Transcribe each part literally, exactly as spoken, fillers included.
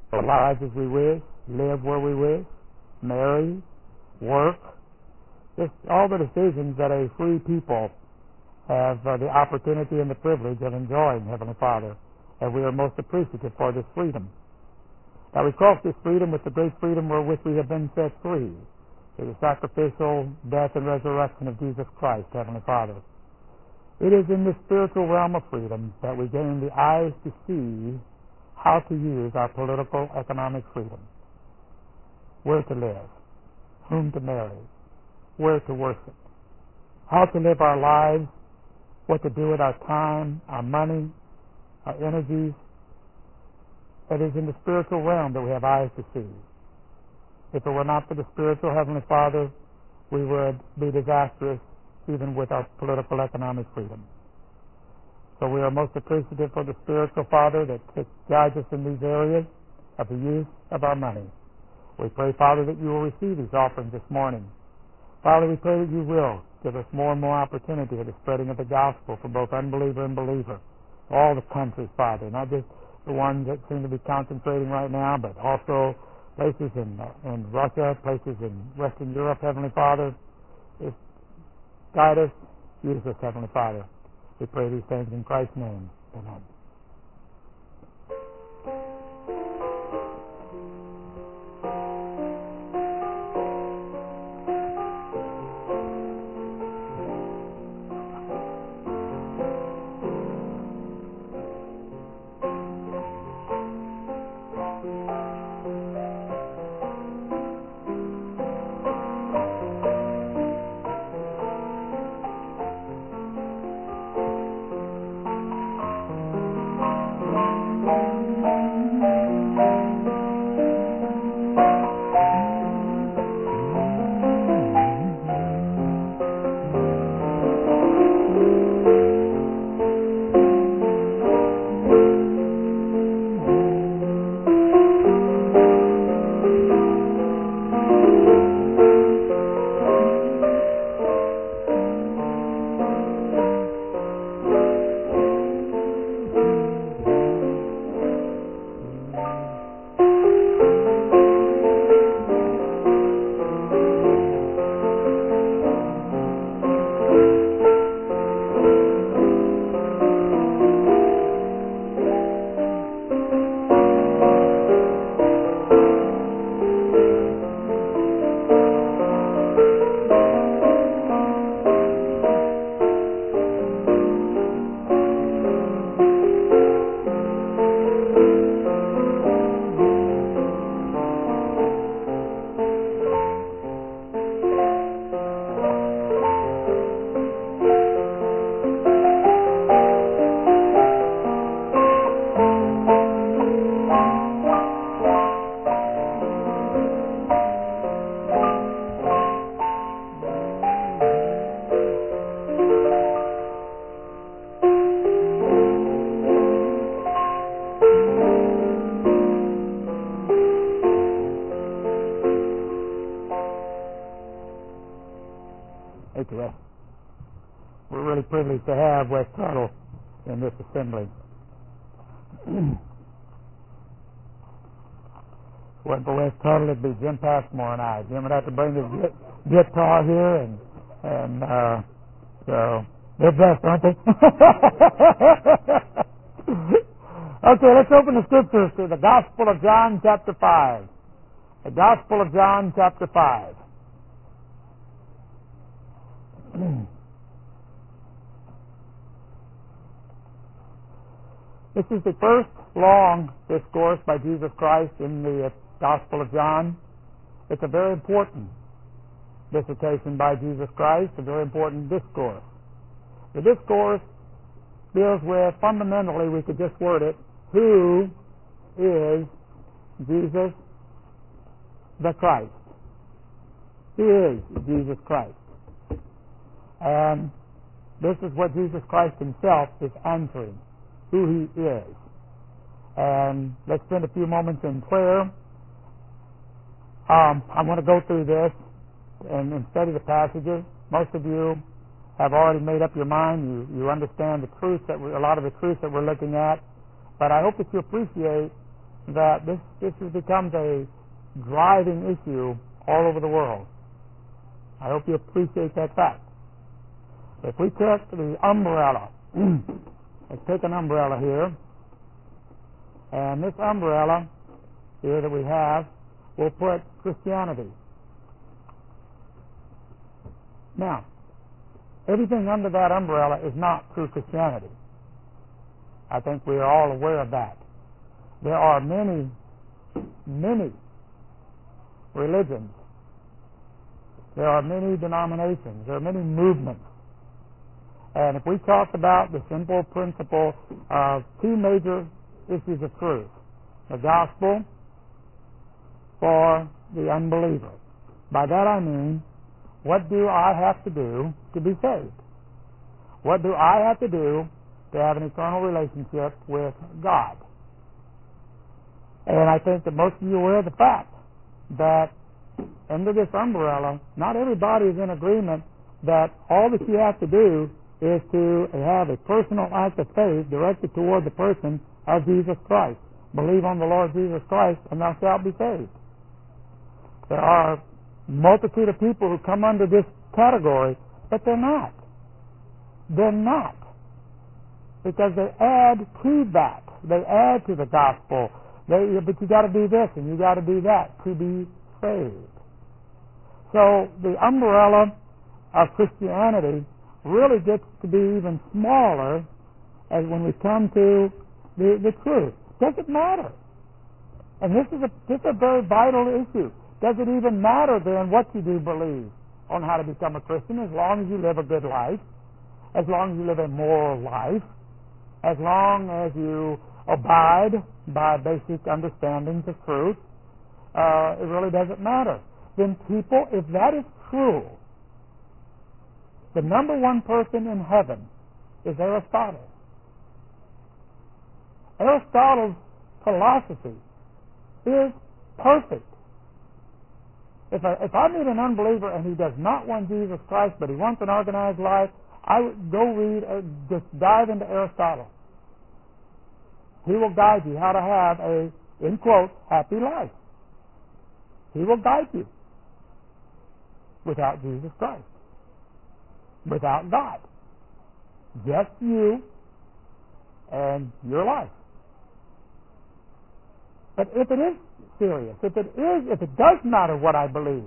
our lives as we wish, live where we wish, marry, work, just all the decisions that a free people have uh, the opportunity and the privilege of enjoying, Heavenly Father, and we are most appreciative for this freedom. Now we cross this freedom with the great freedom wherewith we have been set free, through the sacrificial death and resurrection of Jesus Christ, Heavenly Father. It is in this spiritual realm of freedom that we gain the eyes to see how to use our political, economic freedom, where to live, whom to marry, where to worship, how to live our lives, what to do with our time, our money, our energies. It is in the spiritual realm that we have eyes to see. If it were not for the spiritual, Heavenly Father, we would be disastrous even with our political, economic freedom. So we are most appreciative for the spiritual Father that guides us in these areas of the use of our money. We pray, Father, that you will receive these offerings this morning. Father, we pray that you will give us more and more opportunity for the spreading of the gospel for both unbeliever and believer. All the countries, Father, not just the ones that seem to be concentrating right now, but also places in, uh, in Russia, places in Western Europe, Heavenly Father. Just guide us, use us, Heavenly Father. We pray these things in Christ's name. Amen. We're really privileged to have Wes Tuttle in this assembly. Wasn't for Wes Tuttle, it'd be Jim Passmore and I. Jim would have to bring his guitar here, and and uh, so they're blessed, aren't they? Okay, let's open the scriptures to the Gospel of John, chapter five. The Gospel of John, chapter five. This is the first long discourse by Jesus Christ in the Gospel of John. It's a very important dissertation by Jesus Christ, a very important discourse. The discourse deals with, fundamentally, we could just word it, who is Jesus the Christ? Who is Jesus Christ? And this is what Jesus Christ himself is answering, who he is. And let's spend a few moments in prayer. Um, I'm going to go through this and, and study the passages. Most of you have already made up your mind. You, you understand the truth that we, a lot of the truth that we're looking at. But I hope that you appreciate that this, this has becomes a driving issue all over the world. I hope you appreciate that fact. If we took the umbrella, let's take an umbrella here, and this umbrella here that we have, we'll put Christianity. Now, everything under that umbrella is not true Christianity. I think we are all aware of that. There are many, many religions. There are many denominations. There are many movements. And if we talk about the simple principle of two major issues of truth, the gospel for the unbeliever. By that I mean, what do I have to do to be saved? What do I have to do to have an eternal relationship with God? And I think that most of you are aware of the fact that under this umbrella, not everybody is in agreement that all that you have to do is to have a personal act of faith directed toward the person of Jesus Christ. Believe on the Lord Jesus Christ, and thou shalt be saved. There are a multitude of people who come under this category, but they're not. They're not. Because they add to that. They add to the gospel. They, but you got to do this and you got to do that to be saved. So the umbrella of Christianity really gets to be even smaller as when we come to the, the truth. Does it matter? And this is a this is a very vital issue. Does it even matter then what you do believe on how to become a Christian, as long as you live a good life, as long as you live a moral life, as long as you abide by basic understandings of truth? Uh, it really doesn't matter. Then people, if that is true, the number one person in heaven is Aristotle. Aristotle's philosophy is perfect. If I, if I meet an unbeliever and he does not want Jesus Christ, but he wants an organized life, I would go read, uh, just dive into Aristotle. He will guide you how to have a, in quote, happy life. He will guide you without Jesus Christ, without God. Just you and your life. But if it is serious, if it is, if it does matter what I believe,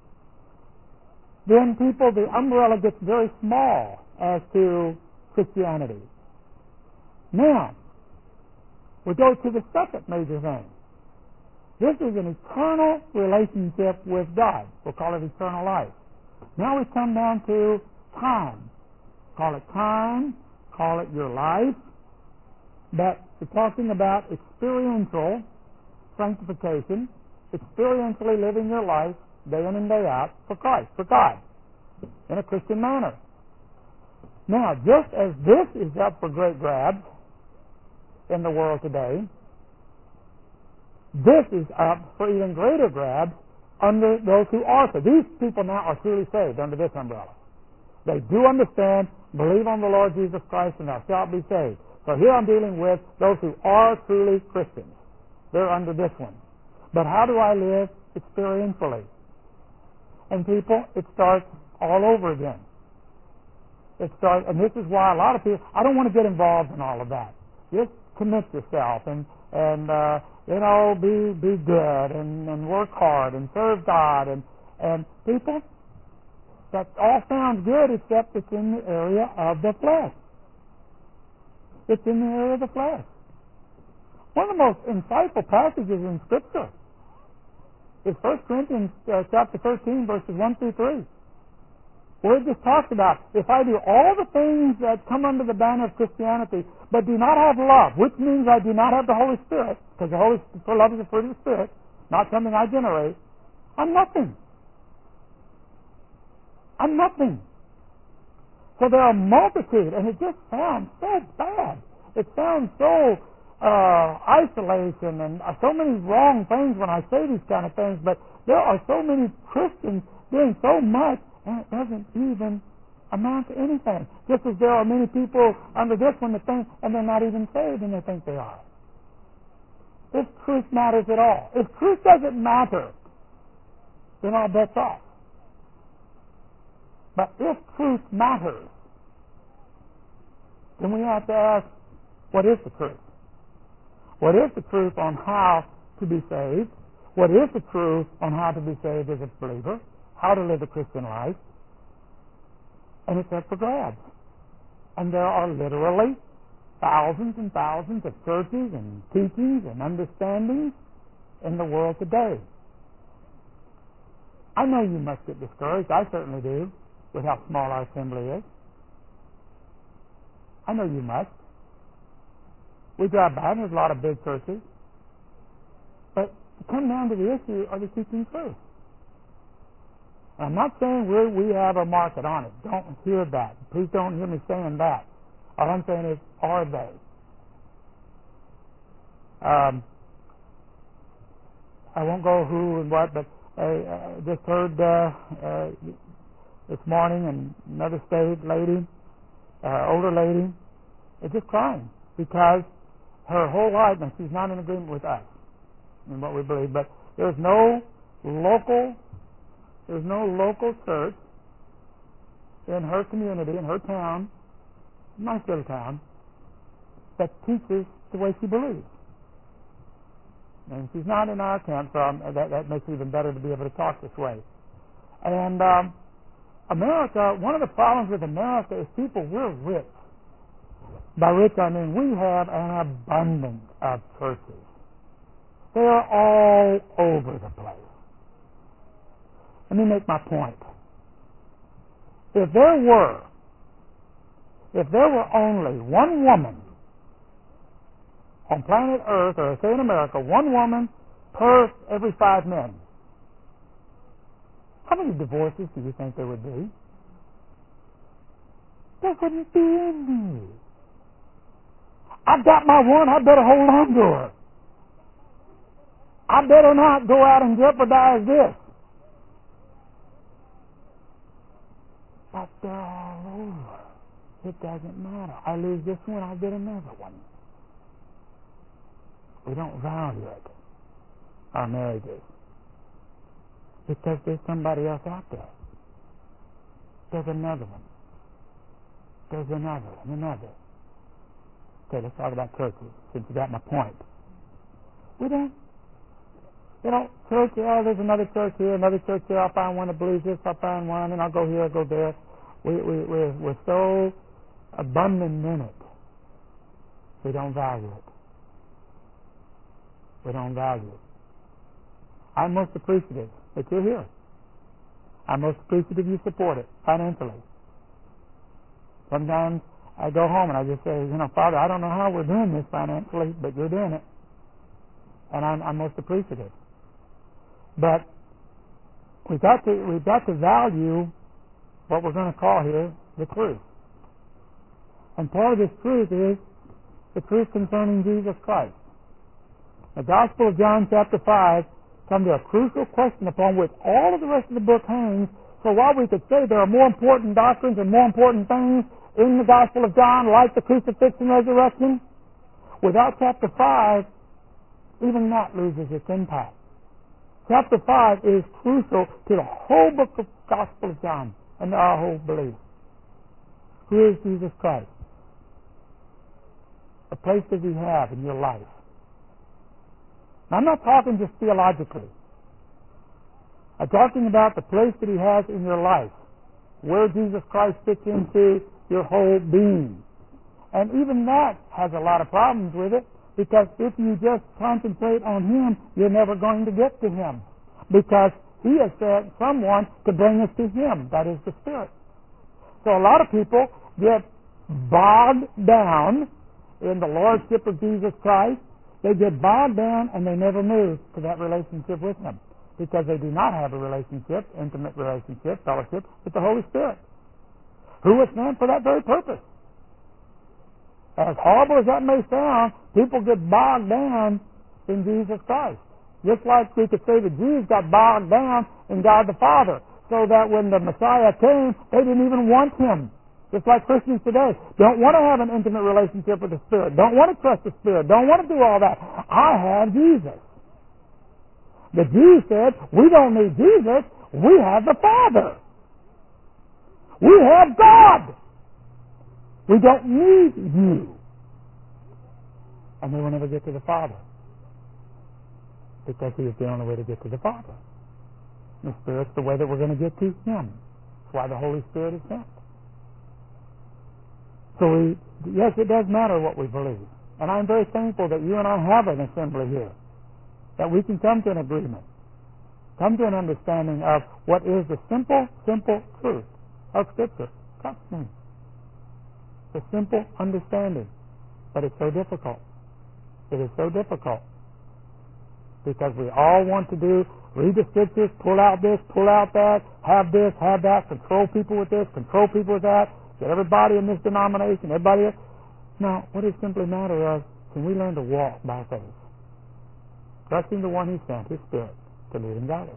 then people, the umbrella gets very small as to Christianity. Now, we go to the second major thing. This is an eternal relationship with God. We'll call it eternal life. Now we come down to time. Call it time, call it your life. But we're talking about experiential sanctification, experientially living your life day in and day out for Christ, for God, in a Christian manner. Now, just as this is up for great grabs in the world today, this is up for even greater grabs under those who are saved. These people now are truly saved under this umbrella. They do understand, believe on the Lord Jesus Christ and thou shalt be saved. So here I'm dealing with those who are truly Christians. They're under this one. But how do I live experientially? And people, it starts all over again. It starts, and this is why a lot of people, I don't want to get involved in all of that. Just commit yourself and, and uh, you know, be be good and, and work hard and serve God. And, and people, that all sounds good except it's in the area of the flesh. It's in the area of the flesh. One of the most insightful passages in Scripture is First Corinthians uh, chapter thirteen, verses one through three. Where it just talks about, if I do all the things that come under the banner of Christianity, but do not have love, which means I do not have the Holy Spirit, because the Holy for love is the fruit of the Spirit, not something I generate, I'm nothing. I'm nothing. So there are a multitude, and it just sounds so bad. It sounds so uh, isolation and uh, so many wrong things when I say these kind of things, but there are so many Christians doing so much, and it doesn't even amount to anything. Just as there are many people under this one that think, and they're not even saved, and they think they are. if truth matters at all. If truth doesn't matter, then all bets off. But if truth matters, then we have to ask, what is the truth? What is the truth on how to be saved? What is the truth on how to be saved as a believer? How to live a Christian life? And it's up for grabs. And there are literally thousands and thousands of churches and teachings and understandings in the world today. I know you must get discouraged. I certainly do, with how small our assembly is. I know you must. We drive by and there's a lot of big churches. But to come down to the issue, are they teaching truth? I'm not saying we we have a market on it. Don't hear that. Please don't hear me saying that. All I'm saying is, are they? Um, I won't go who and what, but I uh, just heard uh, uh, this morning and another state lady, uh, older lady, is just crying because her whole life, and she's not in agreement with us in what we believe, but there's no local, there's no local church in her community, in her town, nice little town, that teaches the way she believes. And she's not in our camp, so um, that, that makes it even better to be able to talk this way. And um, America, one of the problems with America is people, we're rich. By rich, I mean we have an abundance of churches. They are all over the place. Let me make my point. If there were, if there were only one woman on planet Earth, or say in America, one woman per every five men, how many divorces do you think there would be? There wouldn't be any. I've got my one, I better hold on to her. I better not go out and jeopardize this. But they're all over. It doesn't matter. I lose this one, I get another one. We don't value it, our marriages, because there's somebody else out there. There's another one. There's another and another. Okay, let's talk about churches, since you got my point. We don't, you know, church, oh, there's another church here, another church here, I'll find one that believes this, I'll find one, and I'll go here, I'll go there. We, we, we're, we're so abundant in it, we don't value it. We don't value it. I'm most appreciative that you're here. I'm most appreciative you support it financially. Sometimes I go home and I just say, you know, Father, I don't know how we're doing this financially, but you're doing it. And I'm, I'm most appreciative. But we've got to, we've got to value what we're going to call here the truth. And part of this truth is the truth concerning Jesus Christ. The Gospel of John chapter five comes to a crucial question upon which all of the rest of the book hangs. So while we could say there are more important doctrines and more important things in the Gospel of John, like the crucifixion and resurrection, without chapter five, even that loses its impact. Chapter five is crucial to the whole book of Gospel of John and our whole belief. Who is Jesus Christ? What place does he have in your life? Now, I'm not talking just theologically. I'm talking about the place that he has in your life, where Jesus Christ fits into your whole being. And even that has a lot of problems with it, because if you just concentrate on him, you're never going to get to him, because he has sent someone to bring us to him, that is the Spirit. So a lot of people get bogged down in the Lordship of Jesus Christ. They get bogged down and they never move to that relationship with him, because they do not have a relationship, intimate relationship, fellowship with the Holy Spirit, who was sent for that very purpose. As horrible as that may sound, people get bogged down in Jesus Christ. Just like we could say the Jews got bogged down in God the Father, so that when the Messiah came, they didn't even want him. Just like Christians today don't want to have an intimate relationship with the Spirit, don't want to trust the Spirit, don't want to do all that. I have Jesus. The Jews said, we don't need Jesus, we have the Father. We have God. We don't need you. And they will never get to the Father, because He is the only way to get to the Father. The Spirit's the way that we're going to get to Him. That's why the Holy Spirit is sent. So we, yes, it does matter what we believe. And I'm very thankful that you and I have an assembly here, that we can come to an agreement, come to an understanding of what is the simple, simple truth of Scripture. Trust me. The simple understanding. But it's so difficult. It is so difficult. Because we all want to do, read the Scriptures, pull out this, pull out that, have this, have that, control people with this, control people with that, get everybody in this denomination, everybody else. Now, what it simply matters is, can we learn to walk by faith? Trusting the one He sent, His Spirit, to lead and guide us.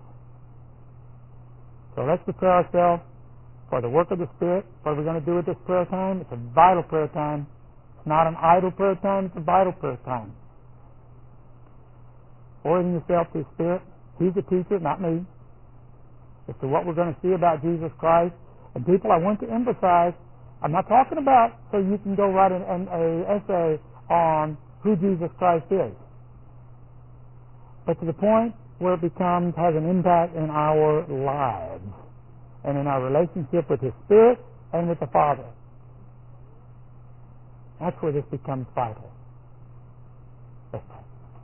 So let's prepare ourselves for the work of the Spirit. What are we going to do with this prayer time? It's a vital prayer time. It's not an idle prayer time, it's a vital prayer time. Orienting yourself to the Spirit. He's the teacher, not me. As to what we're going to see about Jesus Christ. And people, I want to emphasize, I'm not talking about so you can go write an, an a essay on who Jesus Christ is. But to the point where it becomes, has an impact in our lives and in our relationship with His Spirit and with the Father. That's where this becomes vital. Let's pray.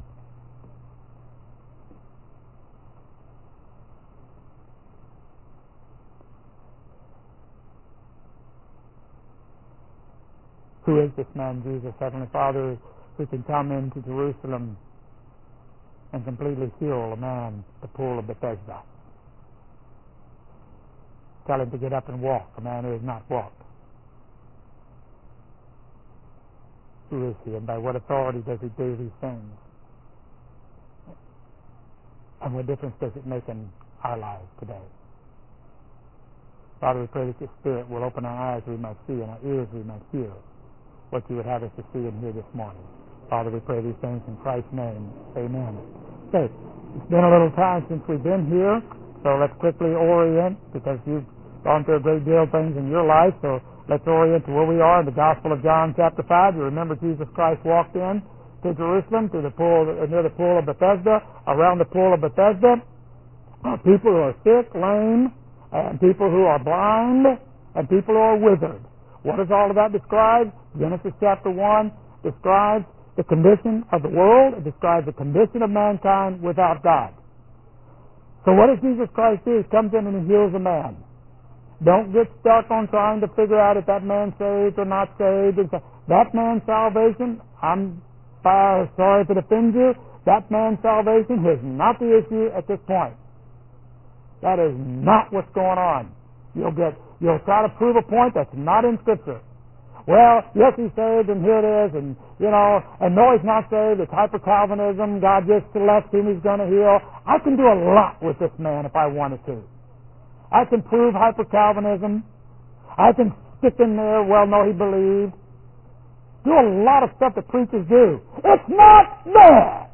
Who is this man, Jesus, Heavenly Father, who can come into Jerusalem and completely heal a man at the pool of Bethesda? Tell him to get up and walk, a man who has not walked. Who is He, and by what authority does He do these things? And what difference does it make in our lives today? Father, we pray that Your Spirit will open our eyes we might see and our ears we might hear what You would have us to see and hear this morning. Father, we pray these things in Christ's name. Amen. Okay, it's been a little time since we've been here, so let's quickly orient, because you've gone through a great deal of things in your life, so let's orient to where we are in the Gospel of John chapter five. You remember Jesus Christ walked in to Jerusalem, to the pool, near the pool of Bethesda. Around the pool of Bethesda are people who are sick, lame, and people who are blind, and people who are withered. What does all of that describe? Genesis chapter one describes the condition of the world. It describes the condition of mankind without God. So what does Jesus Christ do? He comes in and He heals a man. Don't get stuck on trying to figure out if that man's saved or not saved. That man's salvation, I'm sorry to offend you, that man's salvation is not the issue at this point. That is not what's going on. You'll get, you'll try to prove a point that's not in Scripture. Well, yes, he's saved, and here it is, and, you know, and no, he's not saved. It's hyper-Calvinism. God just selects whom He's going to heal. I can do a lot with this man if I wanted to. I can prove hyper-Calvinism. I can stick in there, well, no, he believed. Do a lot of stuff that preachers do. It's not there!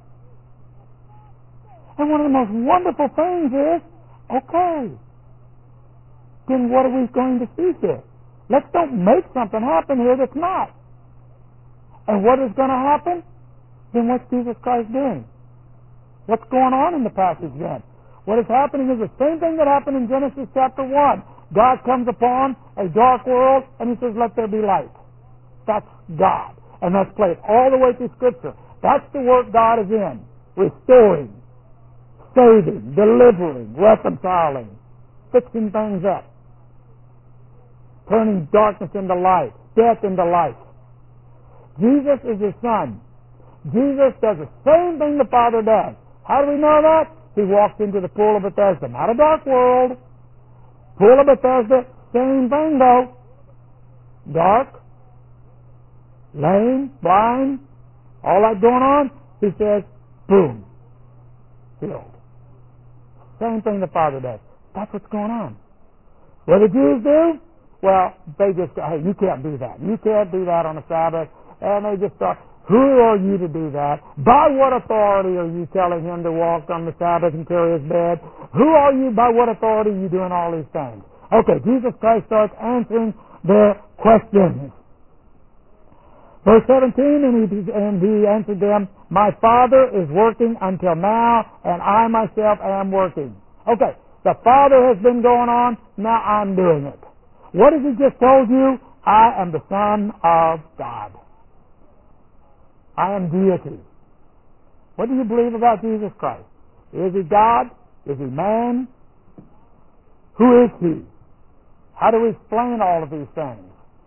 And one of the most wonderful things is, okay, then what are we going to see here? Let's don't make something happen here that's not. And what is going to happen? Then what's Jesus Christ doing? What's going on in the passage then? What is happening is the same thing that happened in Genesis chapter one. God comes upon a dark world and He says, let there be light. That's God. And that's played all the way through Scripture. That's the work God is in. Restoring, saving, delivering, reconciling, fixing things up, turning darkness into light, death into life. Jesus is His Son. Jesus does the same thing the Father does. How do we know that? He walks into the pool of Bethesda. Not a dark world. Pool of Bethesda, same thing though. Dark, lame, blind, all that going on. He says, boom, healed. Same thing the Father does. That's what's going on. What the Jews do? Well, they just go, hey, you can't do that. You can't do that on the Sabbath. And they just start, who are you to do that? By what authority are you telling him to walk on the Sabbath and carry his bed? Who are you? By what authority are you doing all these things? Okay, Jesus Christ starts answering their questions. Verse seventeen, and he, and he answered them, my Father is working until now, and I myself am working. Okay, the Father has been going on, now I'm doing it. What has he just told you? I am the Son of God. I am deity. What do you believe about Jesus Christ? Is he God? Is he man? Who is he? How do we explain all of these things?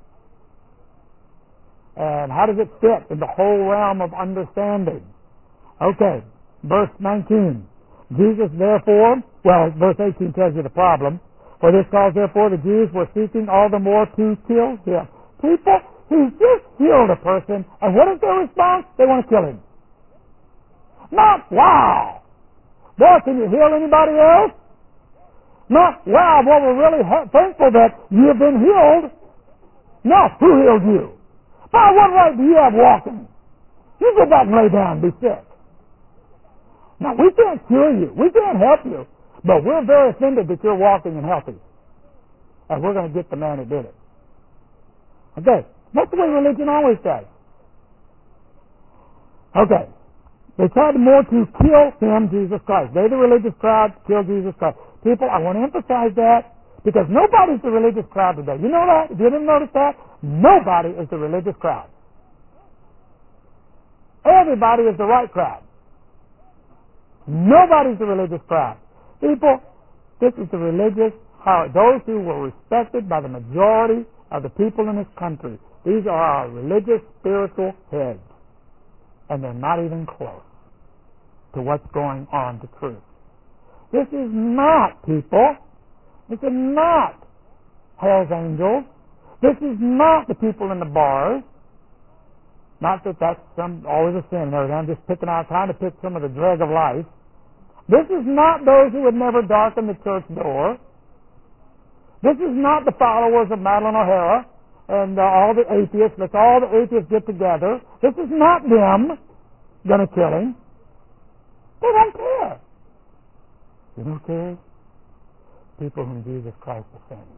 And how does it fit in the whole realm of understanding? Okay, verse nineteen. Jesus therefore, well, verse eighteen tells you the problem. For this cause therefore the Jews were seeking all the more to kill him. People, he's just healed a person, and what is their response? They want to kill him. Not, wow, boy, can you heal anybody else? Not, wow, boy, we're really ha- thankful that you have been healed. No, who healed you? By what right do you have walking? You go back and lay down and be sick. Now, we can't cure you. We can't help you. But we're very offended that you're walking and healthy. And we're going to get the man who did it. Okay. That's the way religion always does. Okay. They tried more to kill him, Jesus Christ. They, the religious crowd, killed Jesus Christ. People, I want to emphasize that because nobody's the religious crowd today. You know that? If you didn't notice that, nobody is the religious crowd. Everybody is the right crowd. Nobody's the religious crowd. People, this is the religious heart. Those who were respected by the majority of the people in this country. These are our religious, spiritual heads. And they're not even close to what's going on to truth. This is not, people, this is not hell's angels. This is not the people in the bars. Not that that's some, always a sin and everything. I'm just picking out, trying to pick some of the dreg of life. This is not those who would never darken the church door. This is not the followers of Madeline O'Hara and uh, all the atheists. Let's all the atheists get together. This is not them going to kill him. They don't care. You know who cares? People whom Jesus Christ offends.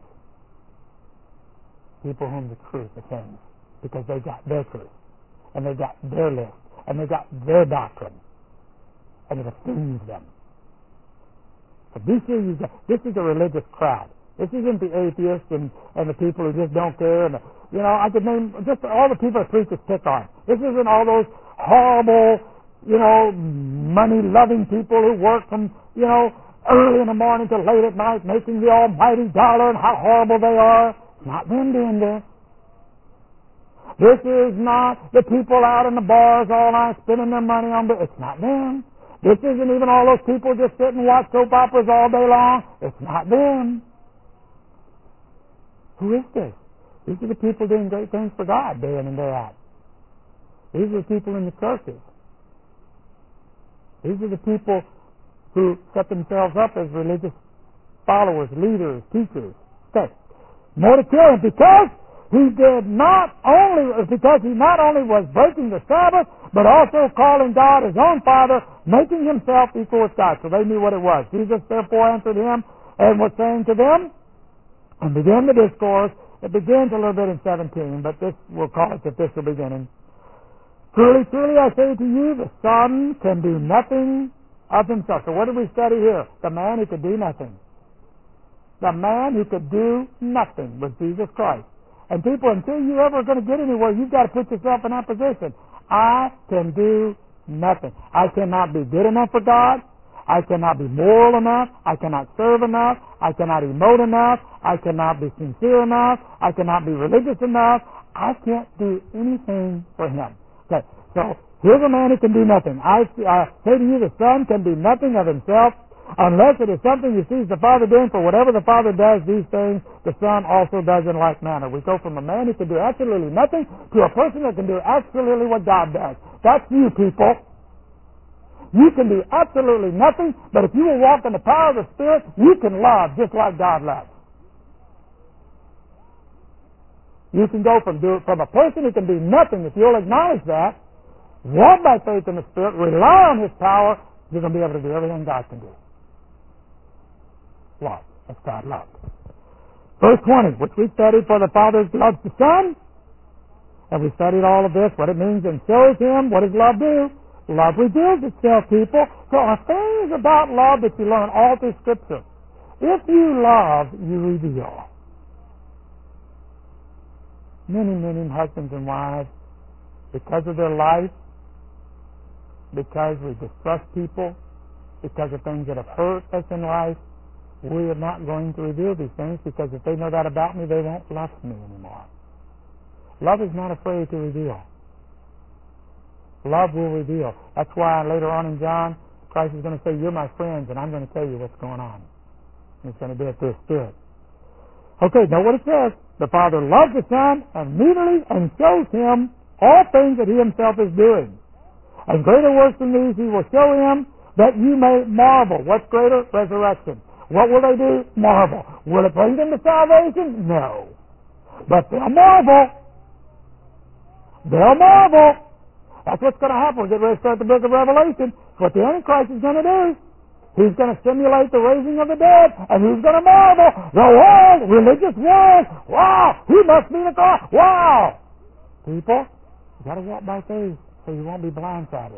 People whom the truth offends. Because they got their truth. And they got their list. And they got their doctrine. And it offends them. So this is, this is a religious crowd. This isn't the atheists and, and the people who just don't care. And the, you know, I could name just all the people that preachers pick on. This isn't all those horrible, you know, money-loving people who work from, you know, early in the morning till late at night making the almighty dollar and how horrible they are. It's not them doing this. This is not the people out in the bars all night spending their money on it. It's not them. This isn't even all those people just sit and watch soap operas all day long. It's not them. Who is this? These are the people doing great things for God day in and day out. These are the people in the churches. These are the people who set themselves up as religious followers, leaders, teachers. Okay. More to kill him because he did not only, because he not only was breaking the Sabbath, but also calling God his own Father, making himself equal with God. So they knew what it was. Jesus therefore answered him and was saying to them, and began the discourse. It begins a little bit in seventeen, but this we'll call it the official beginning. Truly, truly, I say to you, the Son can do nothing of himself. So what did we study here? The man who could do nothing. The man who could do nothing was Jesus Christ. And people, until you're ever going to get anywhere, you've got to put yourself in that position. I can do nothing. I cannot be good enough for God. I cannot be moral enough. I cannot serve enough. I cannot emote enough. I cannot be sincere enough. I cannot be religious enough. I can't do anything for him. Okay, so here's a man who can do nothing. I uh, say to you, the Son can do nothing of himself unless it is something he sees the Father doing. For whatever the Father does, these things the Son also does in like manner. We go from a man who can do absolutely nothing to a person that can do absolutely what God does. That's you, people. You can do absolutely nothing, but if you will walk in the power of the Spirit, you can love just like God loves. You can go from do, from a person who can do nothing, if you'll acknowledge that, walk by faith in the Spirit, rely on His power, you're going to be able to do everything God can do. Love. That's God love. Verse twenty, which we studied, for the Father loves the Son, and we studied all of this, what it means, and shows Him. What does love do? Love reveals itself, people. So a thing is about love that you learn all through Scripture. If you love, you reveal. Many, many husbands and wives, because of their life, because we distrust people, because of things that have hurt us in life, we are not going to reveal these things, because if they know that about me, they won't love me anymore. Love is not afraid to reveal. Love will reveal. That's why later on in John, Christ is going to say, you're my friends, and I'm going to tell you what's going on. And He's going to do it through His Spirit. Okay, know what it says. The Father loves the Son immediately and shows Him all things that He Himself is doing. And greater works than these He will show Him, that you may marvel. What's greater? Resurrection. What will they do? Marvel. Will it bring them to salvation? No. But they'll marvel. They'll marvel. That's what's going to happen. We're getting ready to start the book of Revelation. What the Antichrist is going to do. He's going to simulate the raising of the dead, and who's going to marvel? The world, religious world. Wow, He must be the God. Wow. People, you got to walk by faith so you won't be blindsided.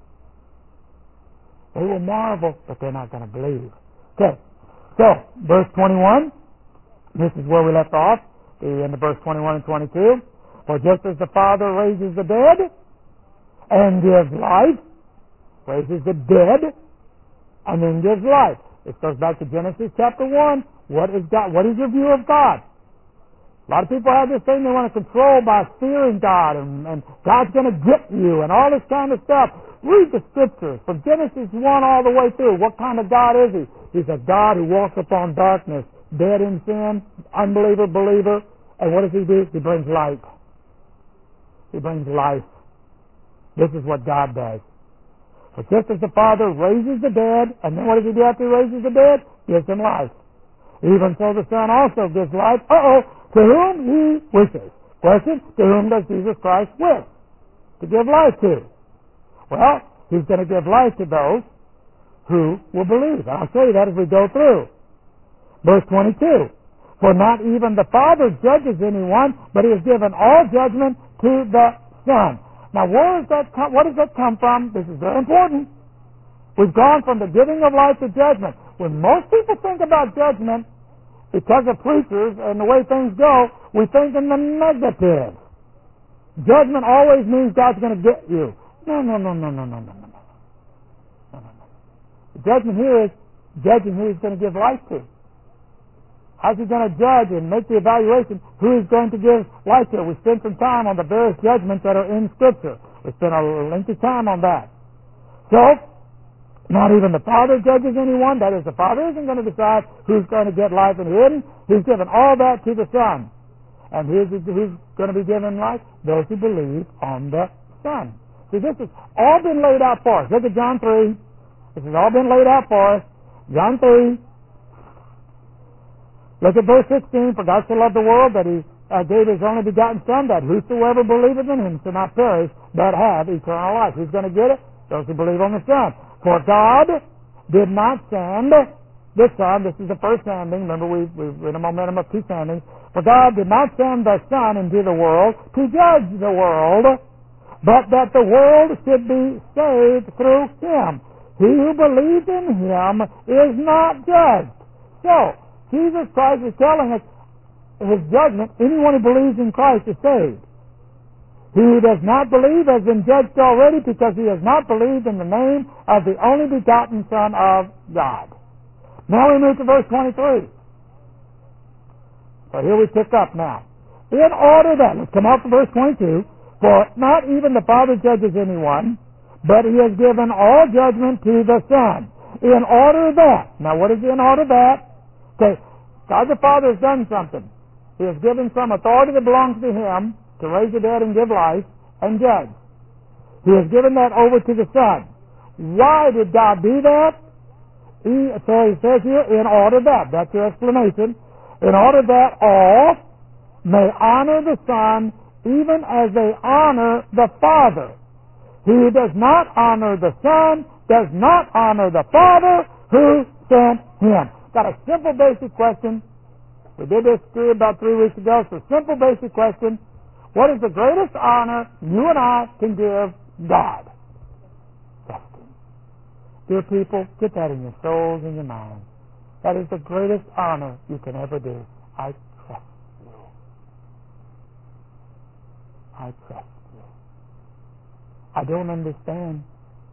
They will marvel, but they're not going to believe. Okay. So, verse twenty-one, this is where we left off, the end of verse twenty-one and twenty-two. For just as the Father raises the dead and gives life, raises the dead and then gives life. This goes back to Genesis chapter one. What is God? What is your view of God? A lot of people have this thing they want to control by fearing God, and, and God's going to get you, and all this kind of stuff. Read the Scriptures from Genesis one all the way through. What kind of God is He? He's a God who walks upon darkness, dead in sin, unbeliever, believer. And what does He do? He brings light. He brings life. This is what God does. But just as the Father raises the dead, and then what does He do after He raises the dead? Gives them life. Even so the Son also gives life. Uh-oh. To whom He wishes. Question, to whom does Jesus Christ wish to give life to? Well, He's going to give life to those who will believe. And I'll show you that as we go through. Verse twenty-two. For not even the Father judges anyone, but He has given all judgment to the Son. Now, where is that come, what does that come from? This is very important. We've gone from the giving of life to judgment. When most people think about judgment, because of preachers and the way things go, we think in the negative. Judgment always means God's going to get you. No, no, no, no, no, no, no, no, no, no, no. The judgment here is judging who He's going to give life to. How's He going to judge and make the evaluation who He's going to give life to? We spent some time on the various judgments that are in Scripture. We spent a lengthy time on that. So, not even the Father judges anyone. That is, the Father isn't going to decide who's going to get life and who isn't. He's given all that to the Son. And who's, who's going to be given life? Those who believe on the Son. See, this has all been laid out for us. Look at John three. This has all been laid out for us. John three. Look at verse sixteen. For God so loved the world that He uh, gave His only begotten Son, that whosoever believeth in Him shall not perish, but have eternal life. Who's going to get it? Those who believe on the Son. For God did not send the Son. This is the first sending. Remember, we've, we've in a momentum of two sendings. For God did not send the Son into the world to judge the world, but that the world should be saved through Him. He who believes in Him is not judged. So, Jesus Christ is telling us His judgment, anyone who believes in Christ is saved. He who does not believe has been judged already, because he has not believed in the name of the only begotten Son of God. Now we move to verse twenty-three. So here we pick up now. In order that, let's come off to verse twenty-two, for not even the Father judges anyone, but He has given all judgment to the Son. In order that, now what is in order that? Okay, God the Father has done something. He has given some authority that belongs to Him to raise the dead and give life and judge. He has given that over to the Son. Why did God do that? He, so he says here, in order that. That's your explanation. In order that all may honor the Son even as they honor the Father. He who does not honor the Son does not honor the Father who sent him. Got a simple basic question. We did this three, about three weeks ago. So simple basic question. What is the greatest honor you and I can give God? Trust Him. Dear people, get that in your souls and your minds. That is the greatest honor you can ever do. I trust you. I trust you. I don't understand.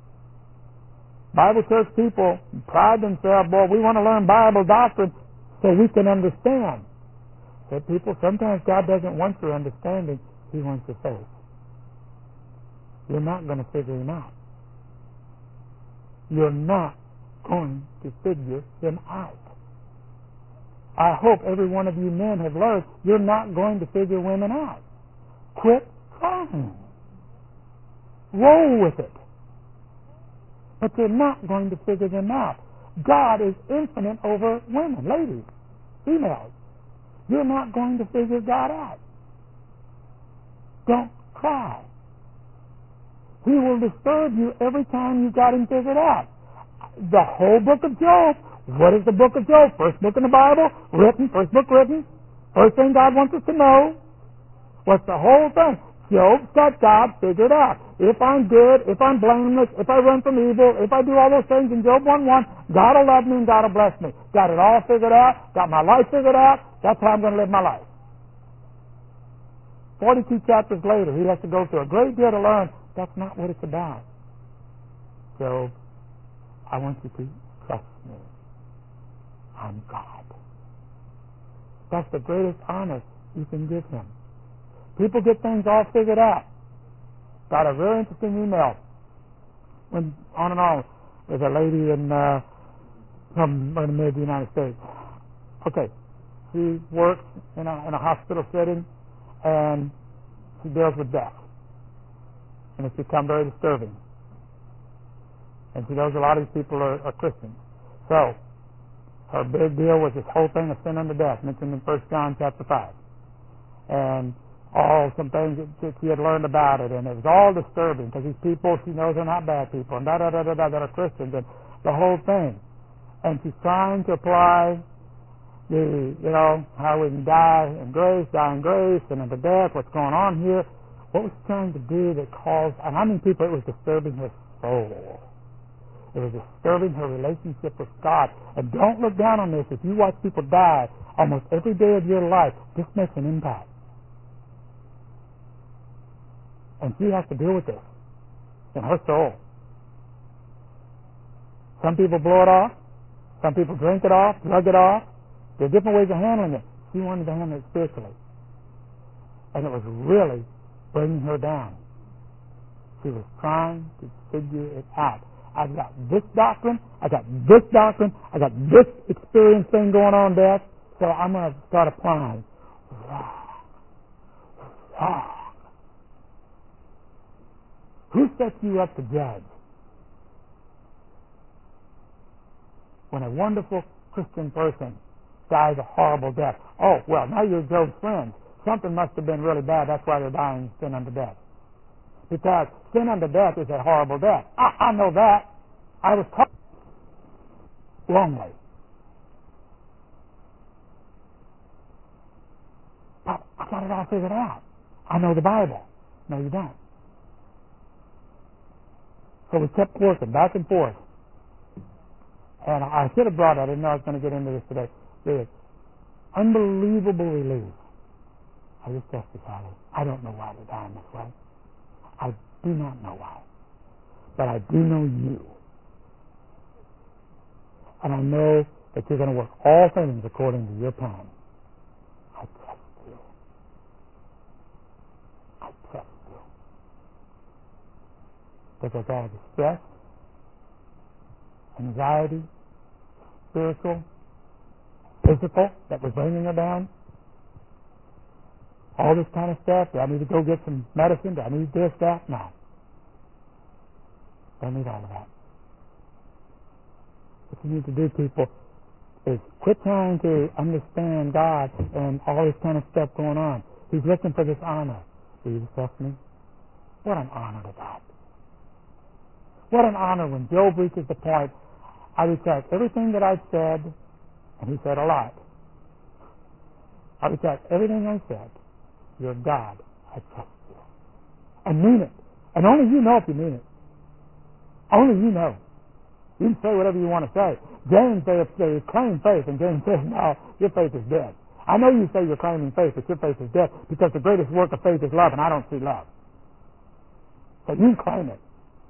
Bible church people pride themselves, boy, we want to learn Bible doctrine so we can understand. But people, sometimes God doesn't want your understanding. He wants your faith. You're not going to figure Him out. You're not going to figure Him out. I hope every one of you men have learned you're not going to figure women out. Quit trying. Roll with it. But you're not going to figure them out. God is infinite over women, ladies, females. You're not going to figure God out. Don't cry. He will disturb you every time you got Him figured out. The whole book of Job. What is the book of Job? First book in the Bible, written, first book written. First thing God wants us to know. What's the whole thing? Job's got God figured out. If I'm good, if I'm blameless, if I run from evil, if I do all those things in Job one one, God will love me and God will bless me. Got it all figured out. Got my life figured out. That's how I'm going to live my life. forty-two chapters later, he has to go through a great deal to learn that's not what it's about. Job, I want you to trust me. I'm God. That's the greatest honor you can give Him. People get things all figured out. Got a very interesting email. Went on and on with a lady in uh, from in the mid United States. Okay, she works in a, in a hospital setting, and she deals with death, and it's become very disturbing. And she knows a lot of these people are, are Christians. So her big deal was this whole thing of sin unto death, mentioned in First John chapter five, and all some things that she had learned about it, and it was all disturbing because these people she knows are not bad people, and da da da da da that are Christians, and the whole thing. And she's trying to apply the, you know, how we can die in grace, die in grace, and unto death. What's going on here? What was she trying to do that caused? And how many people it was disturbing her soul? It was disturbing her relationship with God. And don't look down on this. If you watch people die almost every day of your life, this makes an impact. And she has to deal with this in her soul. Some people blow it off. Some people drink it off, drug it off. There are different ways of handling it. She wanted to handle it spiritually. And it was really bringing her down. She was trying to figure it out. I've got this doctrine. I got this doctrine. I got this experience thing going on, Dad. So I'm going to start applying. Wrong. Wrong. Who sets you up to judge? When a wonderful Christian person dies a horrible death. Oh, well, now you're Job's friend. Something must have been really bad. That's why they're dying sin unto death. Because sin unto death is a horrible death. I, I know that. I was taught wrongly. But I got it all figured out. I know the Bible. No, you don't. So we kept working back and forth. And I should have brought it. I didn't know I was going to get into this today. There is unbelievable relief. I just testified. I don't know why they're dying this way. I do not know why. But I do know you. And I know that you're going to work all things according to your plan. I trust you. I trust you. Because all the stress, anxiety, spiritual, physical that was bringing her down, all this kind of stuff. Do I need to go get some medicine? Do I need this, that? No. Don't need all of that. What you need to do, people, is quit trying to understand God and all this kind of stuff going on. He's looking for this honor. Do you trust me? What an honor to God. What an honor when Job reaches the point, I retract everything that I've said, and he said a lot. I retract everything I said. You're God. I trust you. And mean it. And only you know if you mean it. Only you know. You can say whatever you want to say. James says they claim faith, and James says, no, your faith is dead. I know you say you're claiming faith, but your faith is dead because the greatest work of faith is love, and I don't see love. So you claim it.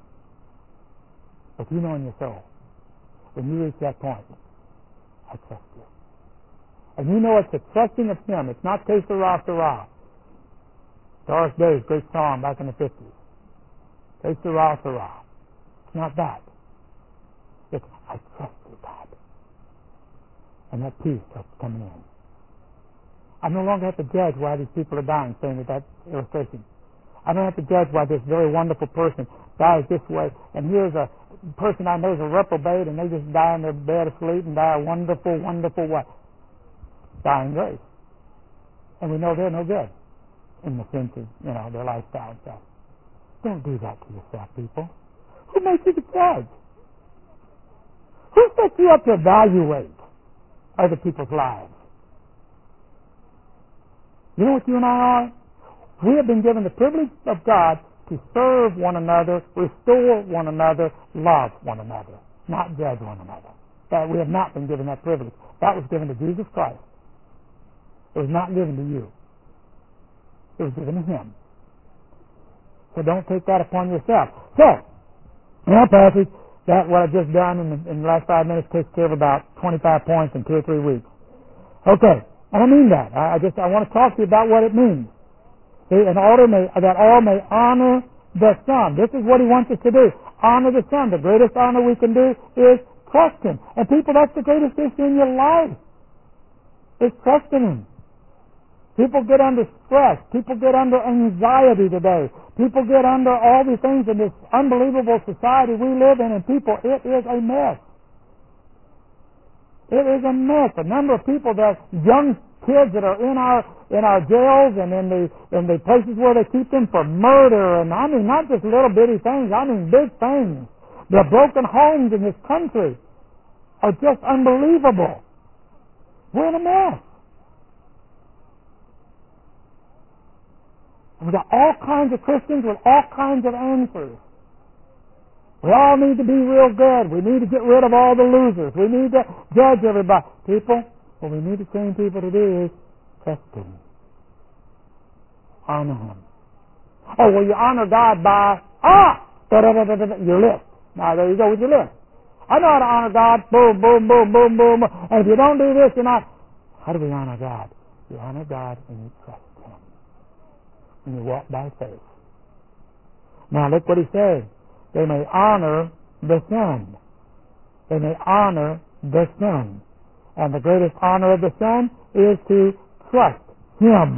But you know in your soul, when you reach that point, I trust you. And you know it's the trusting of Him. It's not que sera, sera. Doris Day's great song back in the fifties. Que sera, sera. It's not that. It's, I trust you, God. And that peace starts coming in. I no longer have to judge why these people are dying, saying with that illustration. I don't have to judge why this very wonderful person dies this way, and here's a person I know is a reprobate, and they just die in their bed asleep and die a wonderful, wonderful what? Dying grace. And we know they're no good in the sense of, you know, their lifestyle and stuff. Don't do that to yourself, people. Who makes you the judge? Who sets you up to evaluate other people's lives? You know what you and I are? We have been given the privilege of God to serve one another, restore one another, love one another, not judge one another. That we have not been given that privilege. That was given to Jesus Christ. It was not given to you. It was given to Him. So don't take that upon yourself. So, in our passage, that what I've just done in the, in the last five minutes takes care of about twenty-five points in two or three weeks. Okay, and I mean that. I, I just I want to talk to you about what it means. See, in order may, that all may honor the Son. This is what He wants us to do. Honor the Son. The greatest honor we can do is trust Him. And people, that's the greatest issue in your life. Is trusting Him. People get under stress. People get under anxiety today. People get under all these things in this unbelievable society we live in, and people, it is a mess. It is a mess. A number of people, that young kids that are in our in our jails and in the in the places where they keep them for murder, and I mean not just little bitty things, I mean big things. The broken homes in this country are just unbelievable. We're in a mess. We've got all kinds of Christians with all kinds of answers. We all need to be real good. We need to get rid of all the losers. We need to judge everybody. People, what we need to train people to do is trust Him. Honor Him. Oh, well, you honor God by, ah, da, da, da, da, da, your list. Now, there you go with your list. I know how to honor God. Boom, boom, boom, boom, boom. And if you don't do this, you're not. How do we honor God? You honor God and you trust Him. And you walk by faith. Now, look what He says. They may honor the Son. They may honor the Son. And the greatest honor of the Son is to trust Him.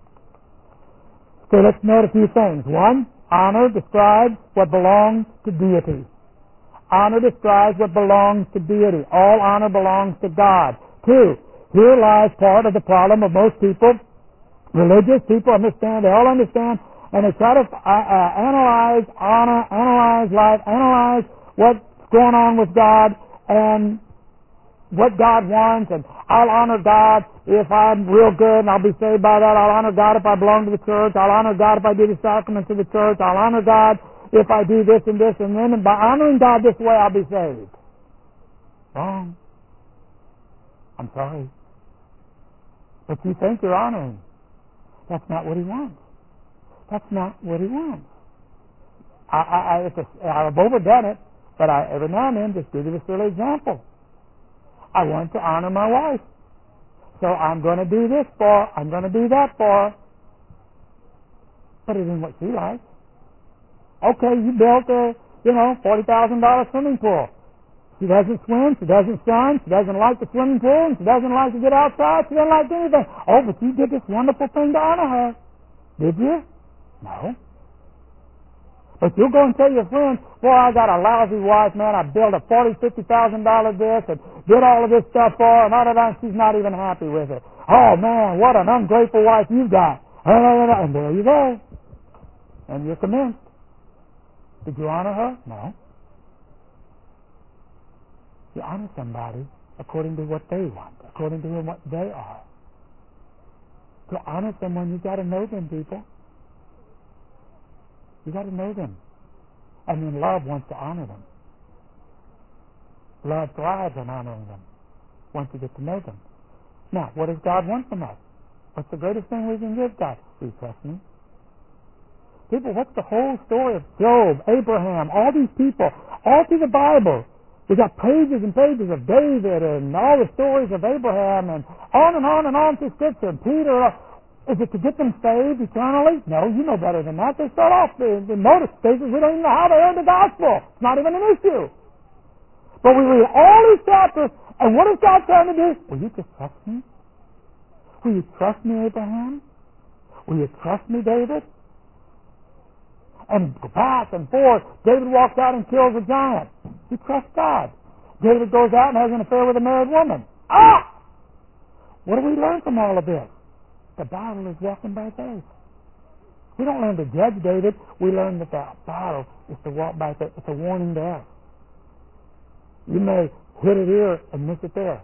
So let's note a few things. One, honor describes what belongs to deity. Honor describes what belongs to deity. All honor belongs to God. Two, here lies part of the problem of most people. Religious people understand, they all understand, and they try to uh, uh, analyze honor, analyze life, analyze what's going on with God and what God wants, and I'll honor God if I'm real good and I'll be saved by that. I'll honor God if I belong to the church. I'll honor God if I do the sacraments of the church. I'll honor God if I do this and this, and then by honoring God this way I'll be saved. Wrong. I'm sorry. But you think you're honoring. That's not what He wants. That's not what He wants. I, I, I, it's a, I've overdone it, but I every now and then just give you a silly example. I want to honor my wife, so I'm going to do this for her. I'm going to do that for her. But it isn't what she likes. Okay, you built a, you know, forty thousand dollars swimming pool. She doesn't swim, she doesn't sun, she doesn't like the swimming pool, and she doesn't like to get outside, she doesn't like anything. Oh, but you did this wonderful thing to honor her. Did you? No. But you'll go and tell your friends, boy, I got a lousy wife, man. I built a forty, fifty thousand dollar this and did all of this stuff for her, and all of that, and she's not even happy with it. Oh man, what an ungrateful wife you've got. And there you go. And you're convinced. Did you honor her? No. You honor somebody according to what they want, according to what they are. To honor someone, you got to know them, people. You got to know them. And then love wants to honor them. Love thrives on honoring them once you get to know them. Now, what does God want from us? What's the greatest thing we can give God? Be trust me. People, what's the whole story of Job, Abraham, all these people, all through the Bible? We got pages and pages of David and all the stories of Abraham and on and on and on through Scripture. And Peter, is it to get them saved eternally? No, you know better than that. They start off in the motor stages. We don't even know how they heard the gospel. It's not even an issue. But we read all these chapters, and what is God trying to do? Will you just trust me? Will you trust me, Abraham? Will you trust me, David? And back and forth. David walks out and kills a giant. He trusts God. David goes out and has an affair with a married woman. Ah! What do we learn from all of this? The Bible is walking by faith. We don't learn to judge David. We learn that the Bible is to walk by faith. It's a warning to us. You may hit it here and miss it there.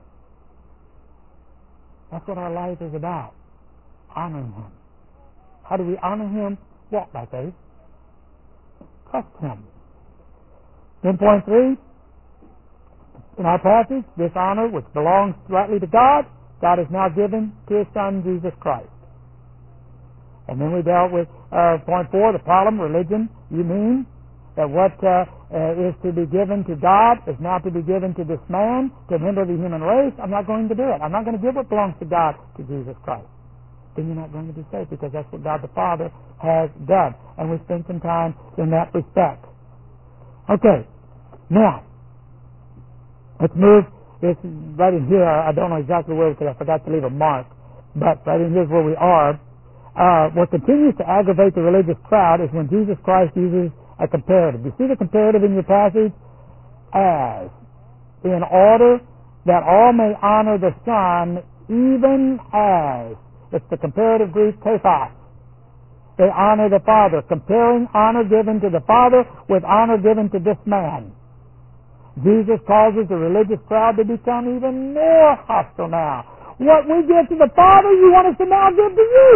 That's what our life is about. Honoring Him. How do we honor Him? Walk by faith. Trust Him. Then point three, in our passage, this honor which belongs rightly to God, God has now given to His Son, Jesus Christ. And then we dealt with uh, point four, the problem, religion. You mean that what uh, uh, is to be given to God is now to be given to this man, to a member of the human race? I'm not going to do it. I'm not going to give what belongs to God to Jesus Christ. Then you're not going to be saved, because that's what God the Father has done. And we spent some time in that respect. Okay, now, let's move. This right in here, I don't know exactly where, because I forgot to leave a mark, but right in here is where we are. Uh, what continues to aggravate the religious crowd is when Jesus Christ uses a comparative. You see the comparative in your passage? As, in order that all may honor the Son, even as. It's the comparative Greek kephas. They honor the Father, comparing honor given to the Father with honor given to this man. Jesus causes the religious crowd to become even more hostile now. What we give to the Father, you want us to now give to you.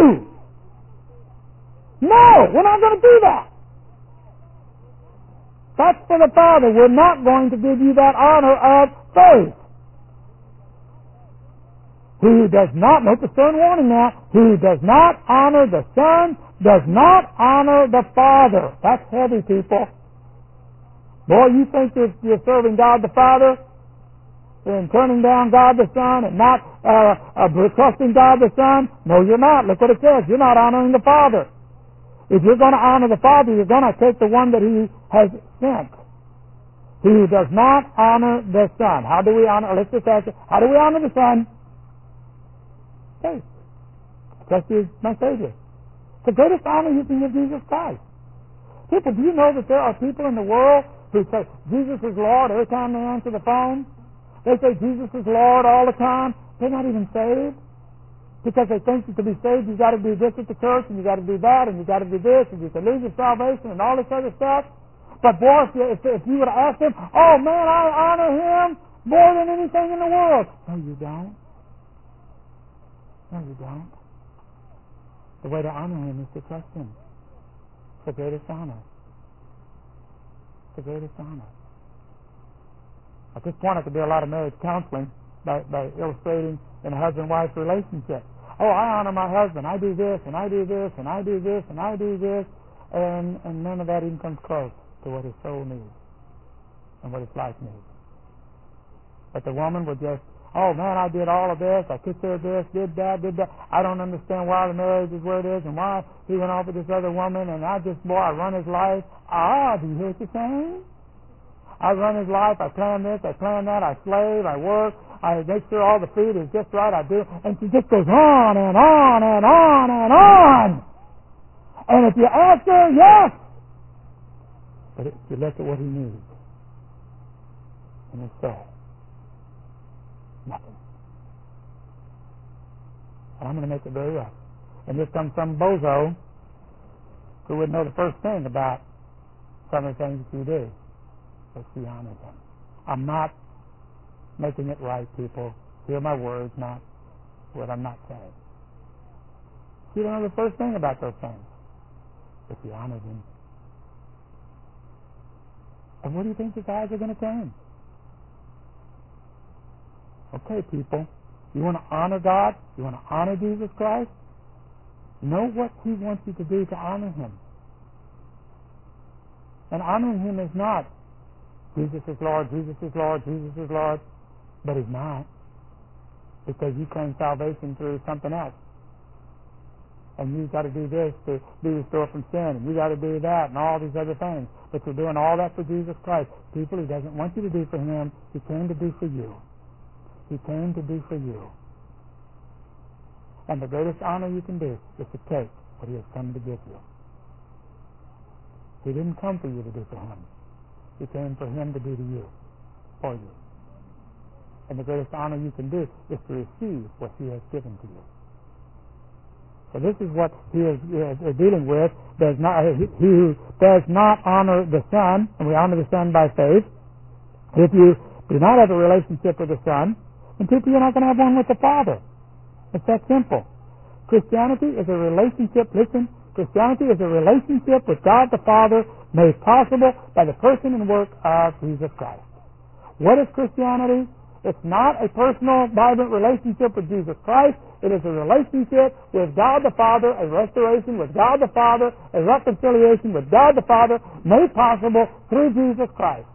No, we're not going to do that. That's for the Father. We're not going to give you that honor of faith. He who does not, note the stern warning now, he who does not honor the Son does not honor the Father. That's heavy, people. Boy, you think you're, you're serving God the Father and turning down God the Son and not uh, uh, trusting God the Son? No, you're not. Look what it says. You're not honoring the Father. If you're going to honor the Father, you're going to take the one that He has sent. He who does not honor the Son. How do we honor? Let's just ask it. How do we honor the Son? Faith. Trust He is my Savior. The greatest honor you can give Jesus Christ. People, do you know that there are people in the world who say Jesus is Lord every time they answer the phone? They say Jesus is Lord all the time. They're not even saved. Because they think that to be saved you've got to do this at the church, and you've got to do that, and you've got to do this, and you can lose your salvation and all this other stuff. But boy, if you, if, if you would have asked them, oh man, I honor Him more than anything in the world. No, you don't. No, you don't. The way to honor Him is to trust Him. It's the greatest honor. It's the greatest honor. At this point, I could do a lot of marriage counseling by, by illustrating in a husband-wife relationship. Oh, I honor my husband. I do this, and I do this, and I do this, and I do this, and, and none of that even comes close to what his soul needs and what his life needs. But the woman would just, oh man, I did all of this, I took care of this, did that, did that. I don't understand why the marriage is where it is and why he went off with this other woman, and I just, boy, I run his life. Ah, do you hear what you're saying? I run his life, I plan this, I plan that, I slave, I work, I make sure all the food is just right, I do, and she just goes on and on and on and on. And if you ask her, yes, But it, you look at what he needs in his soul. Nothing. And I'm going to make it very rough. And here comes some bozo who would know the first thing about some of the things that you do. But she honors him. I'm not making it right, people. Hear my words, not what I'm not saying. You don't know the first thing about those things. But she honors him. And what do you think his eyes are going to turn? Okay, people. You want to honor God? You want to honor Jesus Christ? Know what he wants you to do to honor him. And honoring him is not Jesus is Lord, Jesus is Lord, Jesus is Lord. But he's not. Because you claim salvation through something else. And you've got to do this to be restored from sin. And you've got to do that and all these other things. But you're doing all that for Jesus Christ. People, he doesn't want you to do for him. He came to do for you. He came to do for you. And the greatest honor you can do is to take what he has come to give you. He didn't come for you to do for him. He came for him to do to you, for you. And the greatest honor you can do is to receive what he has given to you. So this is what he is uh, dealing with. Does not, he who does not honor the Son, and we honor the Son by faith. If you do not have a relationship with the Son, then people, you're not going to have one with the Father. It's that simple. Christianity is a relationship, listen, Christianity is a relationship with God the Father made possible by the person and work of Jesus Christ. What is Christianity? It's not a personal, vibrant relationship with Jesus Christ. It is a relationship with God the Father, a restoration with God the Father, a reconciliation with God the Father made possible through Jesus Christ.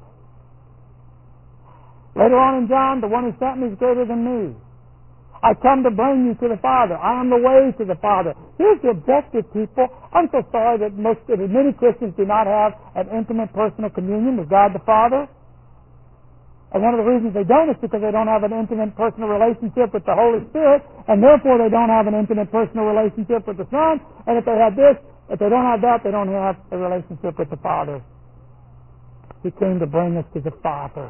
Later on in John, the one who sent me is greater than me. I come to bring you to the Father. I am the way to the Father. Here's the objective, people. I'm so sorry that most, that many Christians do not have an intimate personal communion with God the Father. And one of the reasons they don't is because they don't have an intimate personal relationship with the Holy Spirit, and therefore they don't have an intimate personal relationship with the Son. And if they have this, if they don't have that, they don't have a relationship with the Father. He came to bring us to the Father.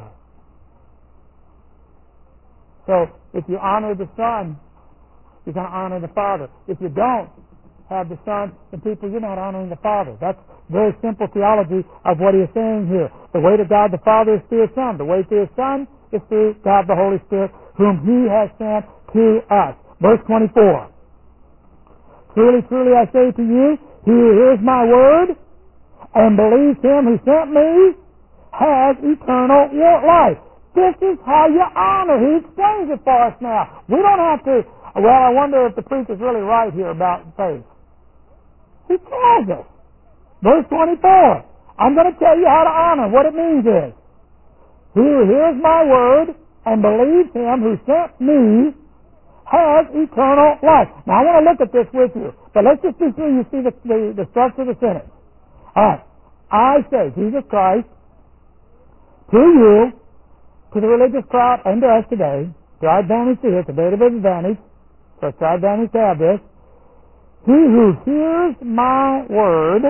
So, if you honor the Son, you're going to honor the Father. If you don't have the Son, then people, you're not honoring the Father. That's very simple theology of what he is saying here. The way to God the Father is through his Son. The way to his Son is through God the Holy Spirit, whom he has sent to us. Verse twenty-four. Truly, truly, I say to you, he who hears my word and believes him who sent me has eternal life. This is how you honor. He explains it for us now. We don't have to, well, I wonder if the preacher's really right here about faith. He tells us. Verse twenty-four. I'm going to tell you how to honor. What it means is, he who hears my word and believes him who sent me has eternal life. Now, I want to look at this with you, but let's just be sure you see the, the, the structure of the sentence. All right. I say, Jesus Christ, to you, to the religious crowd and to us today, to our advantage to here, to their advantage, so it's our advantage to have this. He who hears my word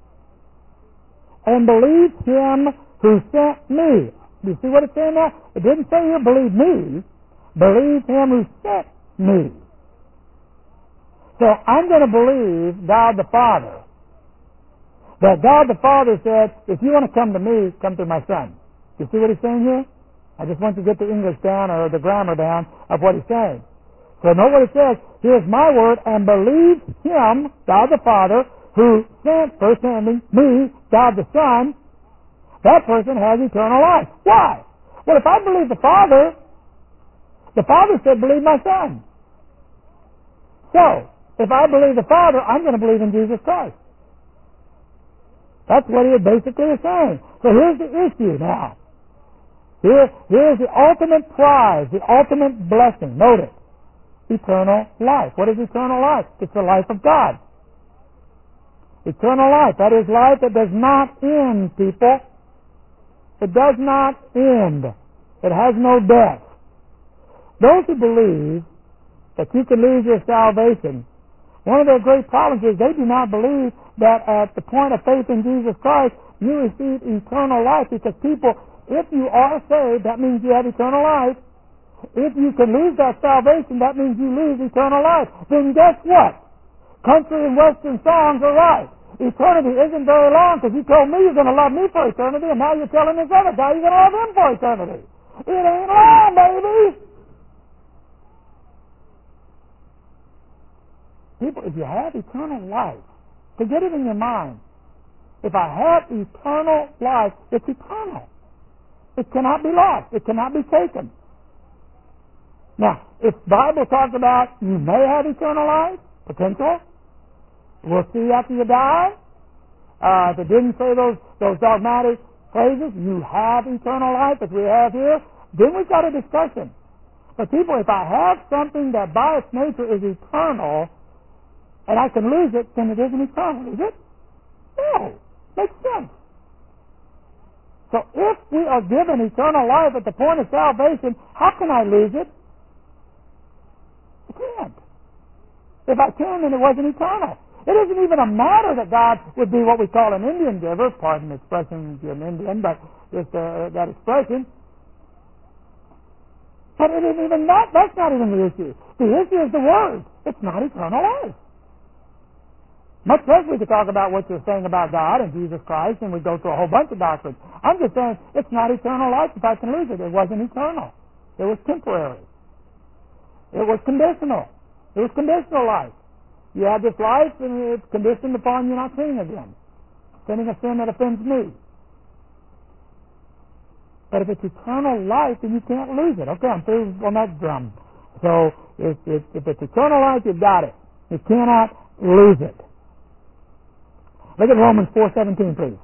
and believes him who sent me. Do you see what it's saying there? It didn't say here, believe me. Believe him who sent me. So I'm going to believe God the Father. That God the Father said, if you want to come to me, come to my Son. You see what he's saying here? I just want you to get the English down or the grammar down of what he's saying. So know what it says. Here's my word, and believe him, God the Father, who sent, first sending me, God the Son. That person has eternal life. Why? Well, if I believe the Father, the Father said, believe my Son. So, if I believe the Father, I'm going to believe in Jesus Christ. That's what he basically is saying. So here's the issue now. Here, here's the ultimate prize, the ultimate blessing. Notice, eternal life. What is eternal life? It's the life of God. Eternal life. That is life that does not end, people. It does not end. It has no death. Those who believe that you can lose your salvation, one of their great problems is they do not believe that at the point of faith in Jesus Christ, You receive eternal life because people, if you are saved, that means you have eternal life. If you can lose that salvation, that means you lose eternal life. Then guess what? Country and Western songs are right. Eternity isn't very long because you told me you're going to love me for eternity, and now you're telling this other guy you're going to love him for eternity. It ain't long, baby. People, if you have eternal life, to get it in your mind, if I have eternal life, it's eternal. It cannot be lost. It cannot be taken. Now, if the Bible talks about you may have eternal life, potential, we'll see after you die. Uh, if it didn't say those, those dogmatic phrases, you have eternal life, as we have here, then we've got a discussion. But people, if I have something that by its nature is eternal, and I can lose it, then it isn't eternal, is it? No. Makes sense. So if we are given eternal life at the point of salvation, how can I lose it? I can't. If I can, then it wasn't eternal. It isn't even a matter that God would be what we call an Indian giver. Pardon the expression if you're an Indian, but just uh, that expression. But it isn't even that. That's not even the issue. The issue is the Word. It's not eternal life. Much less we could talk about what you're saying about God and Jesus Christ, and we go through a whole bunch of doctrines. I'm just saying it's not eternal life if I can lose it. It wasn't eternal. It was temporary. It was conditional. It was conditional life. You have this life, and it's conditioned upon you not sinning again. Sinning a sin that offends me. But if it's eternal life, then you can't lose it. Okay, I'm through on that drum. So if, if, if it's eternal life, you've got it. You cannot lose it. Look at Romans four seventeen, please.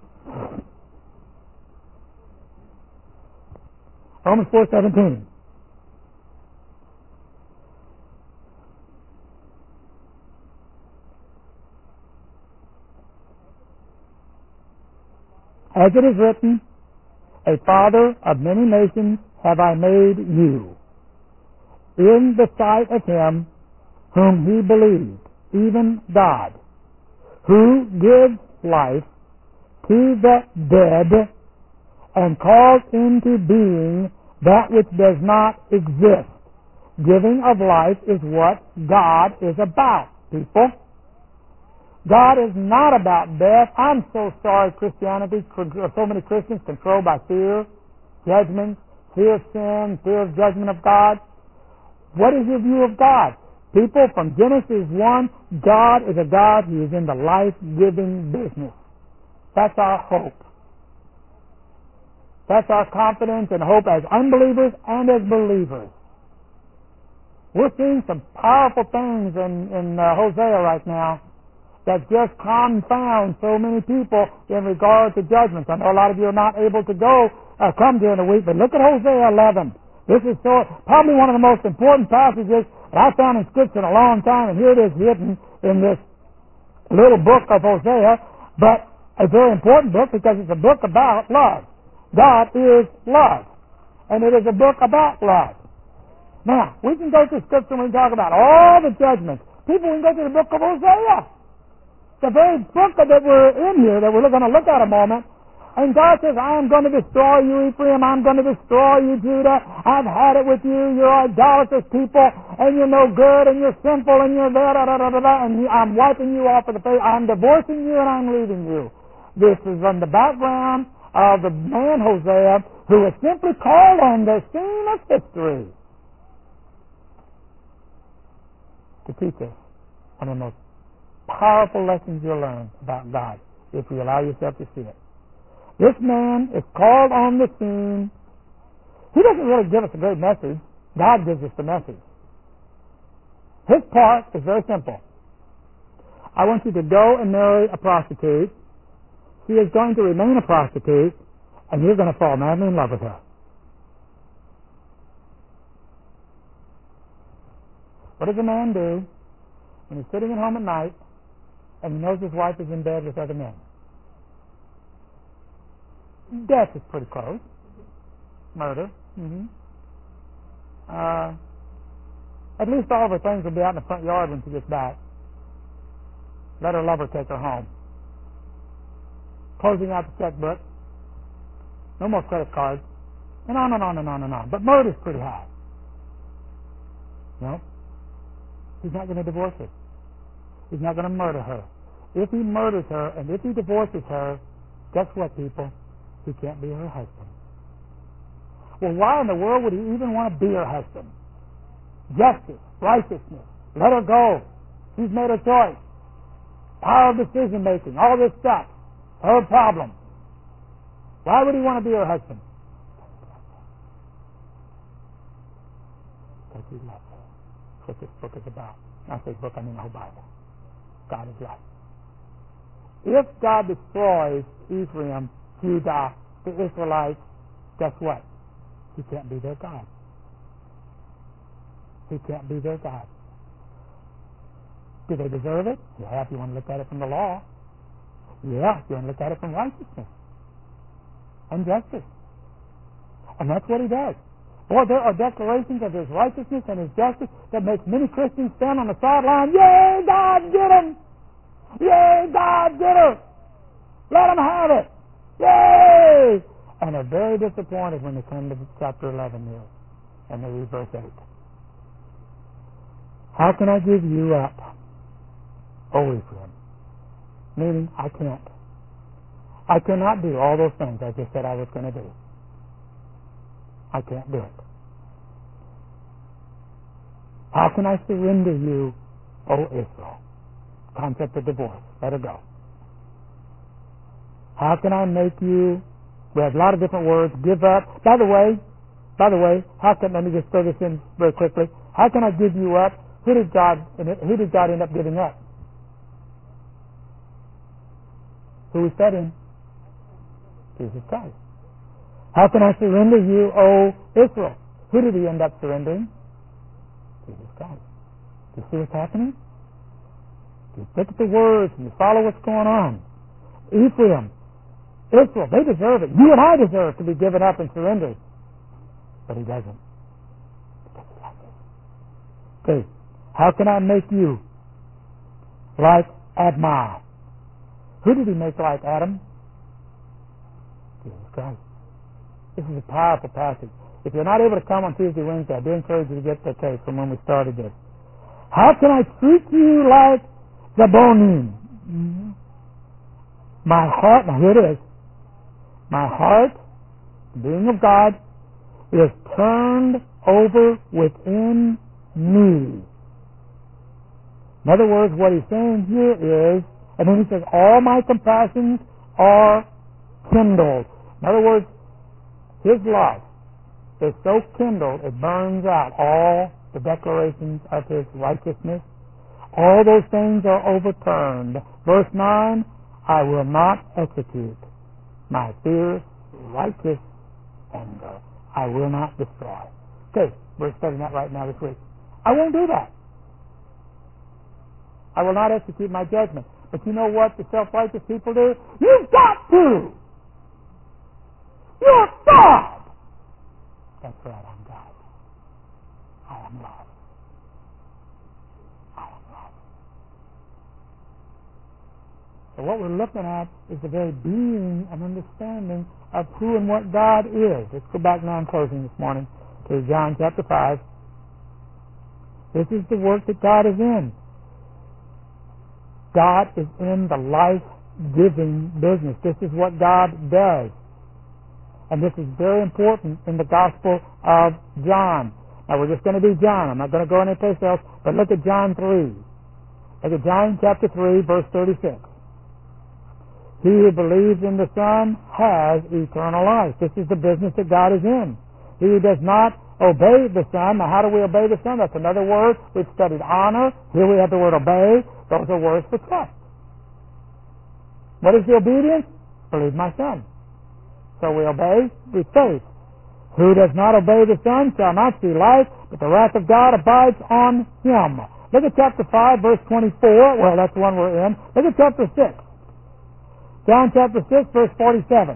Romans four seventeen. As it is written, a father of many nations have I made you, in the sight of him whom he believed, even God, who gives life to the dead and calls into being that which does not exist. Giving of life is what God is about, people. God is not about death. I'm so sorry, Christianity, so many Christians controlled by fear, judgment, fear of sin, fear of judgment of God. What is your view of God? People, from Genesis one, God is a God who is in the life-giving business. That's our hope. That's our confidence and hope as unbelievers and as believers. We're seeing some powerful things in, in uh, Hosea right now that just confound so many people in regard to judgments. I know a lot of you are not able to go uh, come during the week, but look at Hosea eleven. This is so probably one of the most important passages that I found in Scripture in a long time, and here it is hidden in this little book of Hosea, but a very important book because it's a book about love. God is love, and it is a book about love. Now, we can go through Scripture and we can talk about all the judgments. People, we can go through the book of Hosea. The very book that we're in here, that we're going to look at a moment, and God says, I am going to destroy you, Ephraim. I'm going to destroy you, Judah. I've had it with you. You're idolatrous people, and you're no good, and you're sinful, and you're da da da da da, and I'm wiping you off of the face. I'm divorcing you, and I'm leaving you. This is on the background of the man Hosea, who is simply called on the scene of history to teach us one of the most powerful lessons you'll learn about God if you allow yourself to see it. This man is called on the scene. He doesn't really give us a great message. God gives us the message. His part is very simple. I want you to go and marry a prostitute. She is going to remain a prostitute, and you're going to fall madly in love with her. What does a man do when he's sitting at home at night and he knows his wife is in bed with other men? Death is pretty close. Murder. Mm-hmm. Uh, at least all of her things will be out in the front yard when she gets back. Let her lover take her home. closing out the checkbook, no more credit cards, and on and on and on and on. But murder's pretty high. No, he's not going to divorce her. He's not going to murder her. If he murders her and if he divorces her, guess what, people? He can't be her husband. Well, why in the world would he even want to be her husband? Justice, righteousness, let her go. She's made her choice. Power of decision making, all this stuff. Her problem. Why would he want to be her husband? Because he loves her. That's what this book is about. Not this book, I mean the whole Bible. God is love. If God destroys Ephraim, Judah, the Israelites, guess what? He can't be their God. He can't be their God. Do they deserve it? Yeah, if you want to look at it from the law. Yeah, if you want to look at it from righteousness and justice. And that's what he does. Boy, there are declarations of his righteousness and his justice that make many Christians stand on the sideline. Yay, God, get him! Yay, God, get her! Let him have it! Yay! And they're very disappointed when they come to chapter eleven here. And they read verse eight. How can I give you up, O Ephraim? Meaning, I can't. I cannot do all those things I just said I was going to do. I can't do it. How can I surrender you, O Israel? Concept of divorce. Let her go. How can I make you? We have a lot of different words. Give up. By the way, by the way, how can? Let me just throw this in very quickly. How can I give you up? Who did God? Who did God end up giving up? Who he fed him? Jesus Christ. How can I surrender you, O Israel? Who did he end up surrendering? Jesus Christ. Do you see what's happening? You look at the words and you follow what's going on. Ephraim, Israel, they deserve it. You and I deserve to be given up and surrendered. But he doesn't. Okay. How can I make you like Admah? Who did he make like Adam? Jesus Christ. This is a powerful passage. If you're not able to come on Tuesday, Wednesday, I do encourage you to get the tape from when we started this. How can I treat you like Zebonim? Mm-hmm. My heart, now here it is. My heart, being of God, is turned over within me. In other words, what he's saying here is, and then he says, all my compassions are kindled. In other words, his love is so kindled, it burns out all the declarations of his righteousness. All those things are overturned. Verse nine, I will not execute my fierce, righteous anger. I will not destroy. Okay, we're studying that right now this week. I won't do that. I will not execute my judgment. But you know what the self-righteous people do? You've got to! You're God! That's right, I'm God. I am love. I am love. So what we're looking at is the very being and understanding of who and what God is. Let's go back now in closing this morning to John chapter five. This is the work that God is in. God is in the life-giving business. This is what God does. And this is very important in the Gospel of John. Now, we're just going to do John. I'm not going to go anyplace else, but look at John three. Look at John chapter three, verse thirty-six. He who believes in the Son has eternal life. This is the business that God is in. He who does not obey the Son. Now, how do we obey the Son? That's another word. We've studied honor. Here we have the word obey. Those are words for trust. What is the obedience? Believe my Son. So we obey with faith. Who does not obey the Son shall not see life, but the wrath of God abides on him. Look at chapter five, verse twenty-four. Well, that's the one we're in. Look at chapter six. John chapter six, verse forty-seven.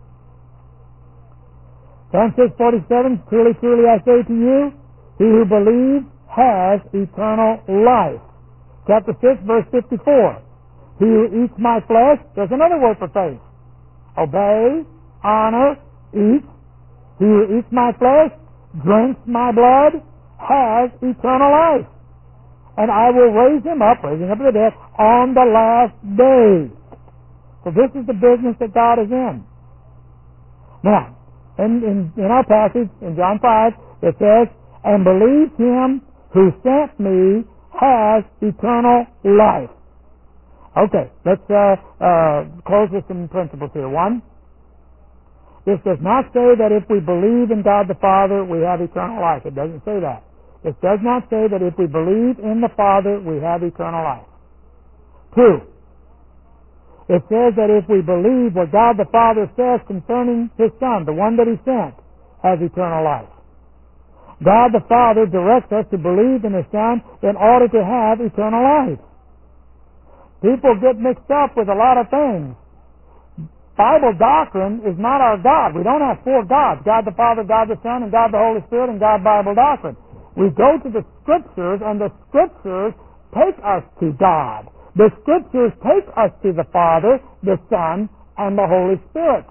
John six, forty-seven. Truly, truly, I say to you, he who believes has eternal life. Chapter six, verse fifty-four. He who eats my flesh, there's another word for faith. obey, honor, eat. He who eats my flesh, drinks my blood, has eternal life. And I will raise him up, raising up the dead, on the last day. So this is the business that God is in. Now, in, in, in our passage, in John five, it says, and believe him who sent me has eternal life. Okay, let's uh, uh, close with some principles here. One, this does not say that if we believe in God the Father, we have eternal life. It doesn't say that. It does not say that if we believe in the Father, we have eternal life. Two, it says that if we believe what God the Father says concerning His Son, the one that He sent, has eternal life. God the Father directs us to believe in His Son in order to have eternal life. People get mixed up with a lot of things. Bible doctrine is not our God. We don't have four gods, God the Father, God the Son, and God the Holy Spirit, and God Bible doctrine. We go to the Scriptures, and the Scriptures take us to God. The Scriptures take us to the Father, the Son, and the Holy Spirit.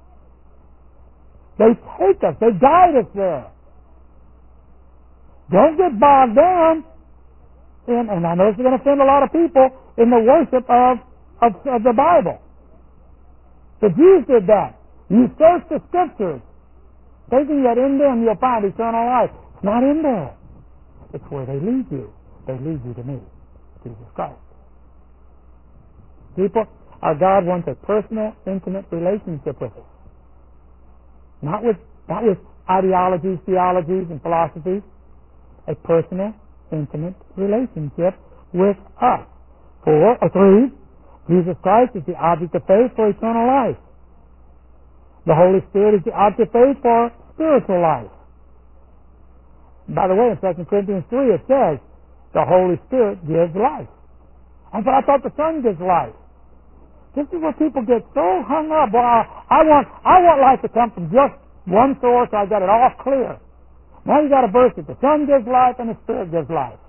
They take us, they guide us there. Don't get bogged down in, and I know this is going to offend a lot of people, in the worship of, of, of the Bible. The Jews did that. You search the Scriptures, thinking that in them you'll find eternal life. It's not in there. It's where they lead you. They lead you to me, Jesus Christ. People, our God wants a personal, intimate relationship with us. Not with, not with ideologies, theologies, and philosophies. A personal, intimate relationship with us. Four, or three, Jesus Christ is the object of faith for eternal life. The Holy Spirit is the object of faith for spiritual life. By the way, in Second Corinthians three it says, the Holy Spirit gives life. And but I thought the Son gives life. This is where people get so hung up. Well, I want, I want life to come from just one source. I got it all clear. Now you got a verse that the Son gives life and the Spirit gives life.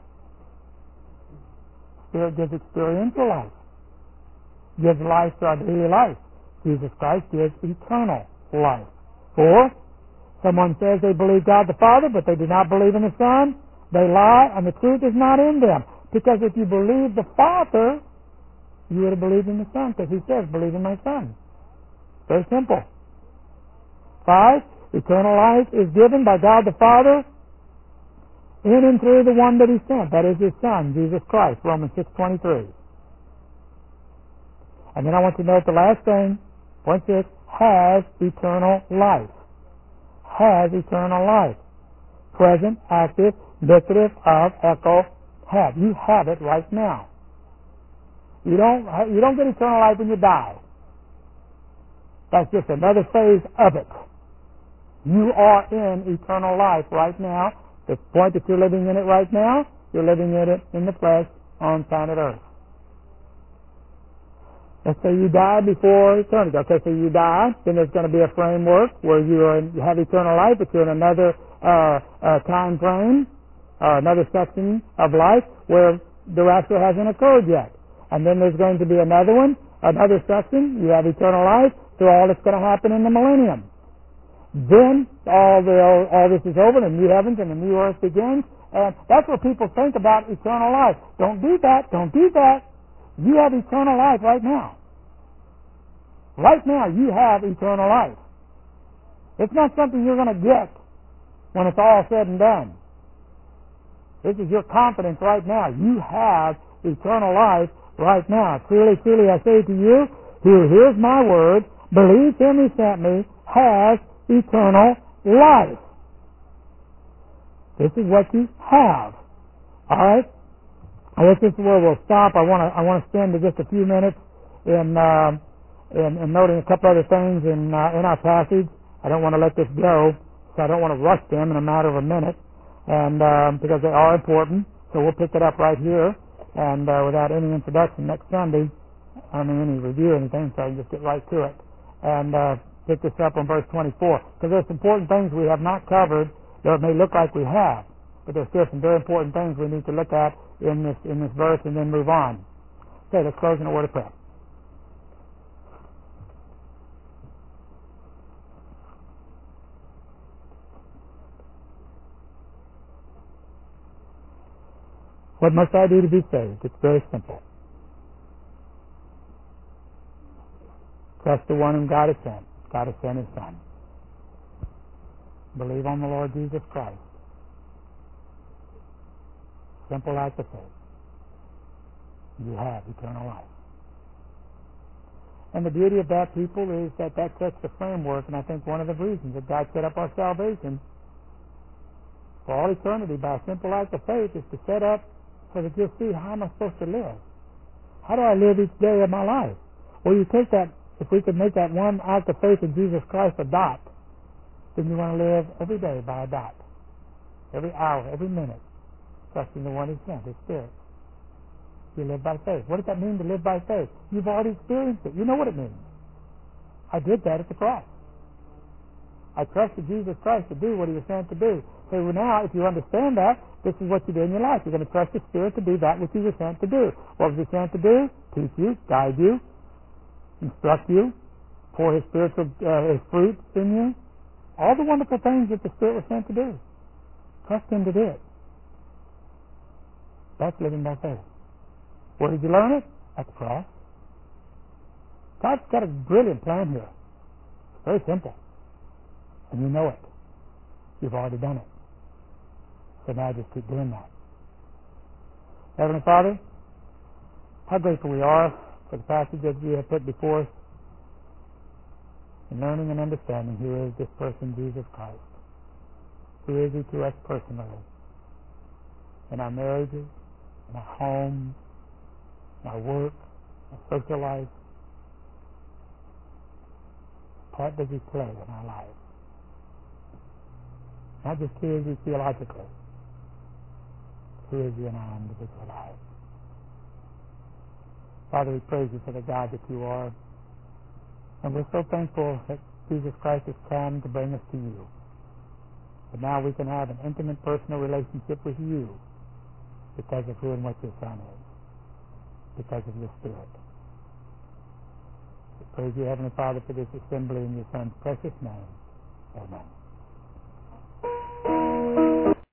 Spirit gives experiential life. Gives life to our daily life. Jesus Christ gives eternal life. Four, someone says they believe God the Father, but they do not believe in the Son. They lie, and the truth is not in them. Because if you believe the Father, you would have believed in the Son, because He says, believe in my Son. Very simple. Five, eternal life is given by God the Father in and through the one that He sent. That is His Son, Jesus Christ, Romans six twenty-three. And then I want you to note the last thing, point six, has eternal life. Has eternal life. Present, active, indicative of, echo, have. You have it right now. You don't, you don't get eternal life when you die. That's just another phase of it. You are in eternal life right now. The point that you're living in it right now, you're living in it in the flesh on planet Earth. Let's say you die before eternity. Okay, so you die, then there's going to be a framework where you, are, you have eternal life, but you're in another uh, uh, time frame, uh, another section of life where the rapture hasn't occurred yet. And then there's going to be another one, another section, you have eternal life, through all that's going to happen in the millennium. Then all the all this is over, and the new heavens and the new earth begins, and that's what people think about eternal life. Don't do that, don't do that. You have eternal life right now. Right now, you have eternal life. It's not something you're going to get when it's all said and done. This is your confidence right now. You have eternal life right now. Truly, truly, I say to you, who hears my word, believes Him who sent me, has eternal life. This is what you have. All right? I guess this is where we'll stop. I want to I want to spend just a few minutes in uh, in, in noting a couple other things in uh, in our passage. I don't want to let this go, so I don't want to rush them in a matter of a minute, and um, because they are important. So we'll pick it up right here, and uh, without any introduction next Sunday, I mean any review or anything, so I can just get right to it and uh, pick this up on verse twenty-four. Because there's important things we have not covered, though it may look like we have, but there's still some very important things we need to look at in this in this verse and then move on. Okay, let's close in a word of prayer. What must I do to be saved? It's very simple. Trust the one whom God has sent. God has sent His Son. Believe on the Lord Jesus Christ. Simple act of faith. You have eternal life. And the beauty of that, people, is that that sets the framework, and I think one of the reasons that God set up our salvation for all eternity by a simple act of faith is to set up so that you'll see, how am I supposed to live? How do I live each day of my life? Well, you take that, if we could make that one act of faith in Jesus Christ a dot, then you want to live every day by a dot. Every hour, every minute, trusting the one He sent, His Spirit. You live by faith. What does that mean to live by faith? You've already experienced it. You know what it means. I did that at the cross. I trusted Jesus Christ to do what He was sent to do. So now, if you understand that, this is what you do in your life. You're going to trust the Spirit to do that which He was sent to do. What was He sent to do? Teach you, guide you, instruct you, pour His spiritual uh, His fruit in you. All the wonderful things that the Spirit was sent to do. Trust Him to do it. That's living by faith. Where did you learn it? At the cross. God's got a brilliant plan here. It's very simple. And you know it. You've already done it. So now just keep doing that. Heavenly Father, how grateful we are for the passage that you have put before us in learning and understanding who is this person, Jesus Christ. Who is He to us personally? In our marriages, in our homes, in our work, our social life. What does He play in our lives? Not just who is He theologically, who is He in our individual lives. Father, we praise You for the God that You are, and we're so thankful that Jesus Christ has come to bring us to You. But now we can have an intimate personal relationship with You because of who and what Your Son is, because of Your Spirit. We praise You, Heavenly Father, for this assembly in Your Son's precious name. Amen.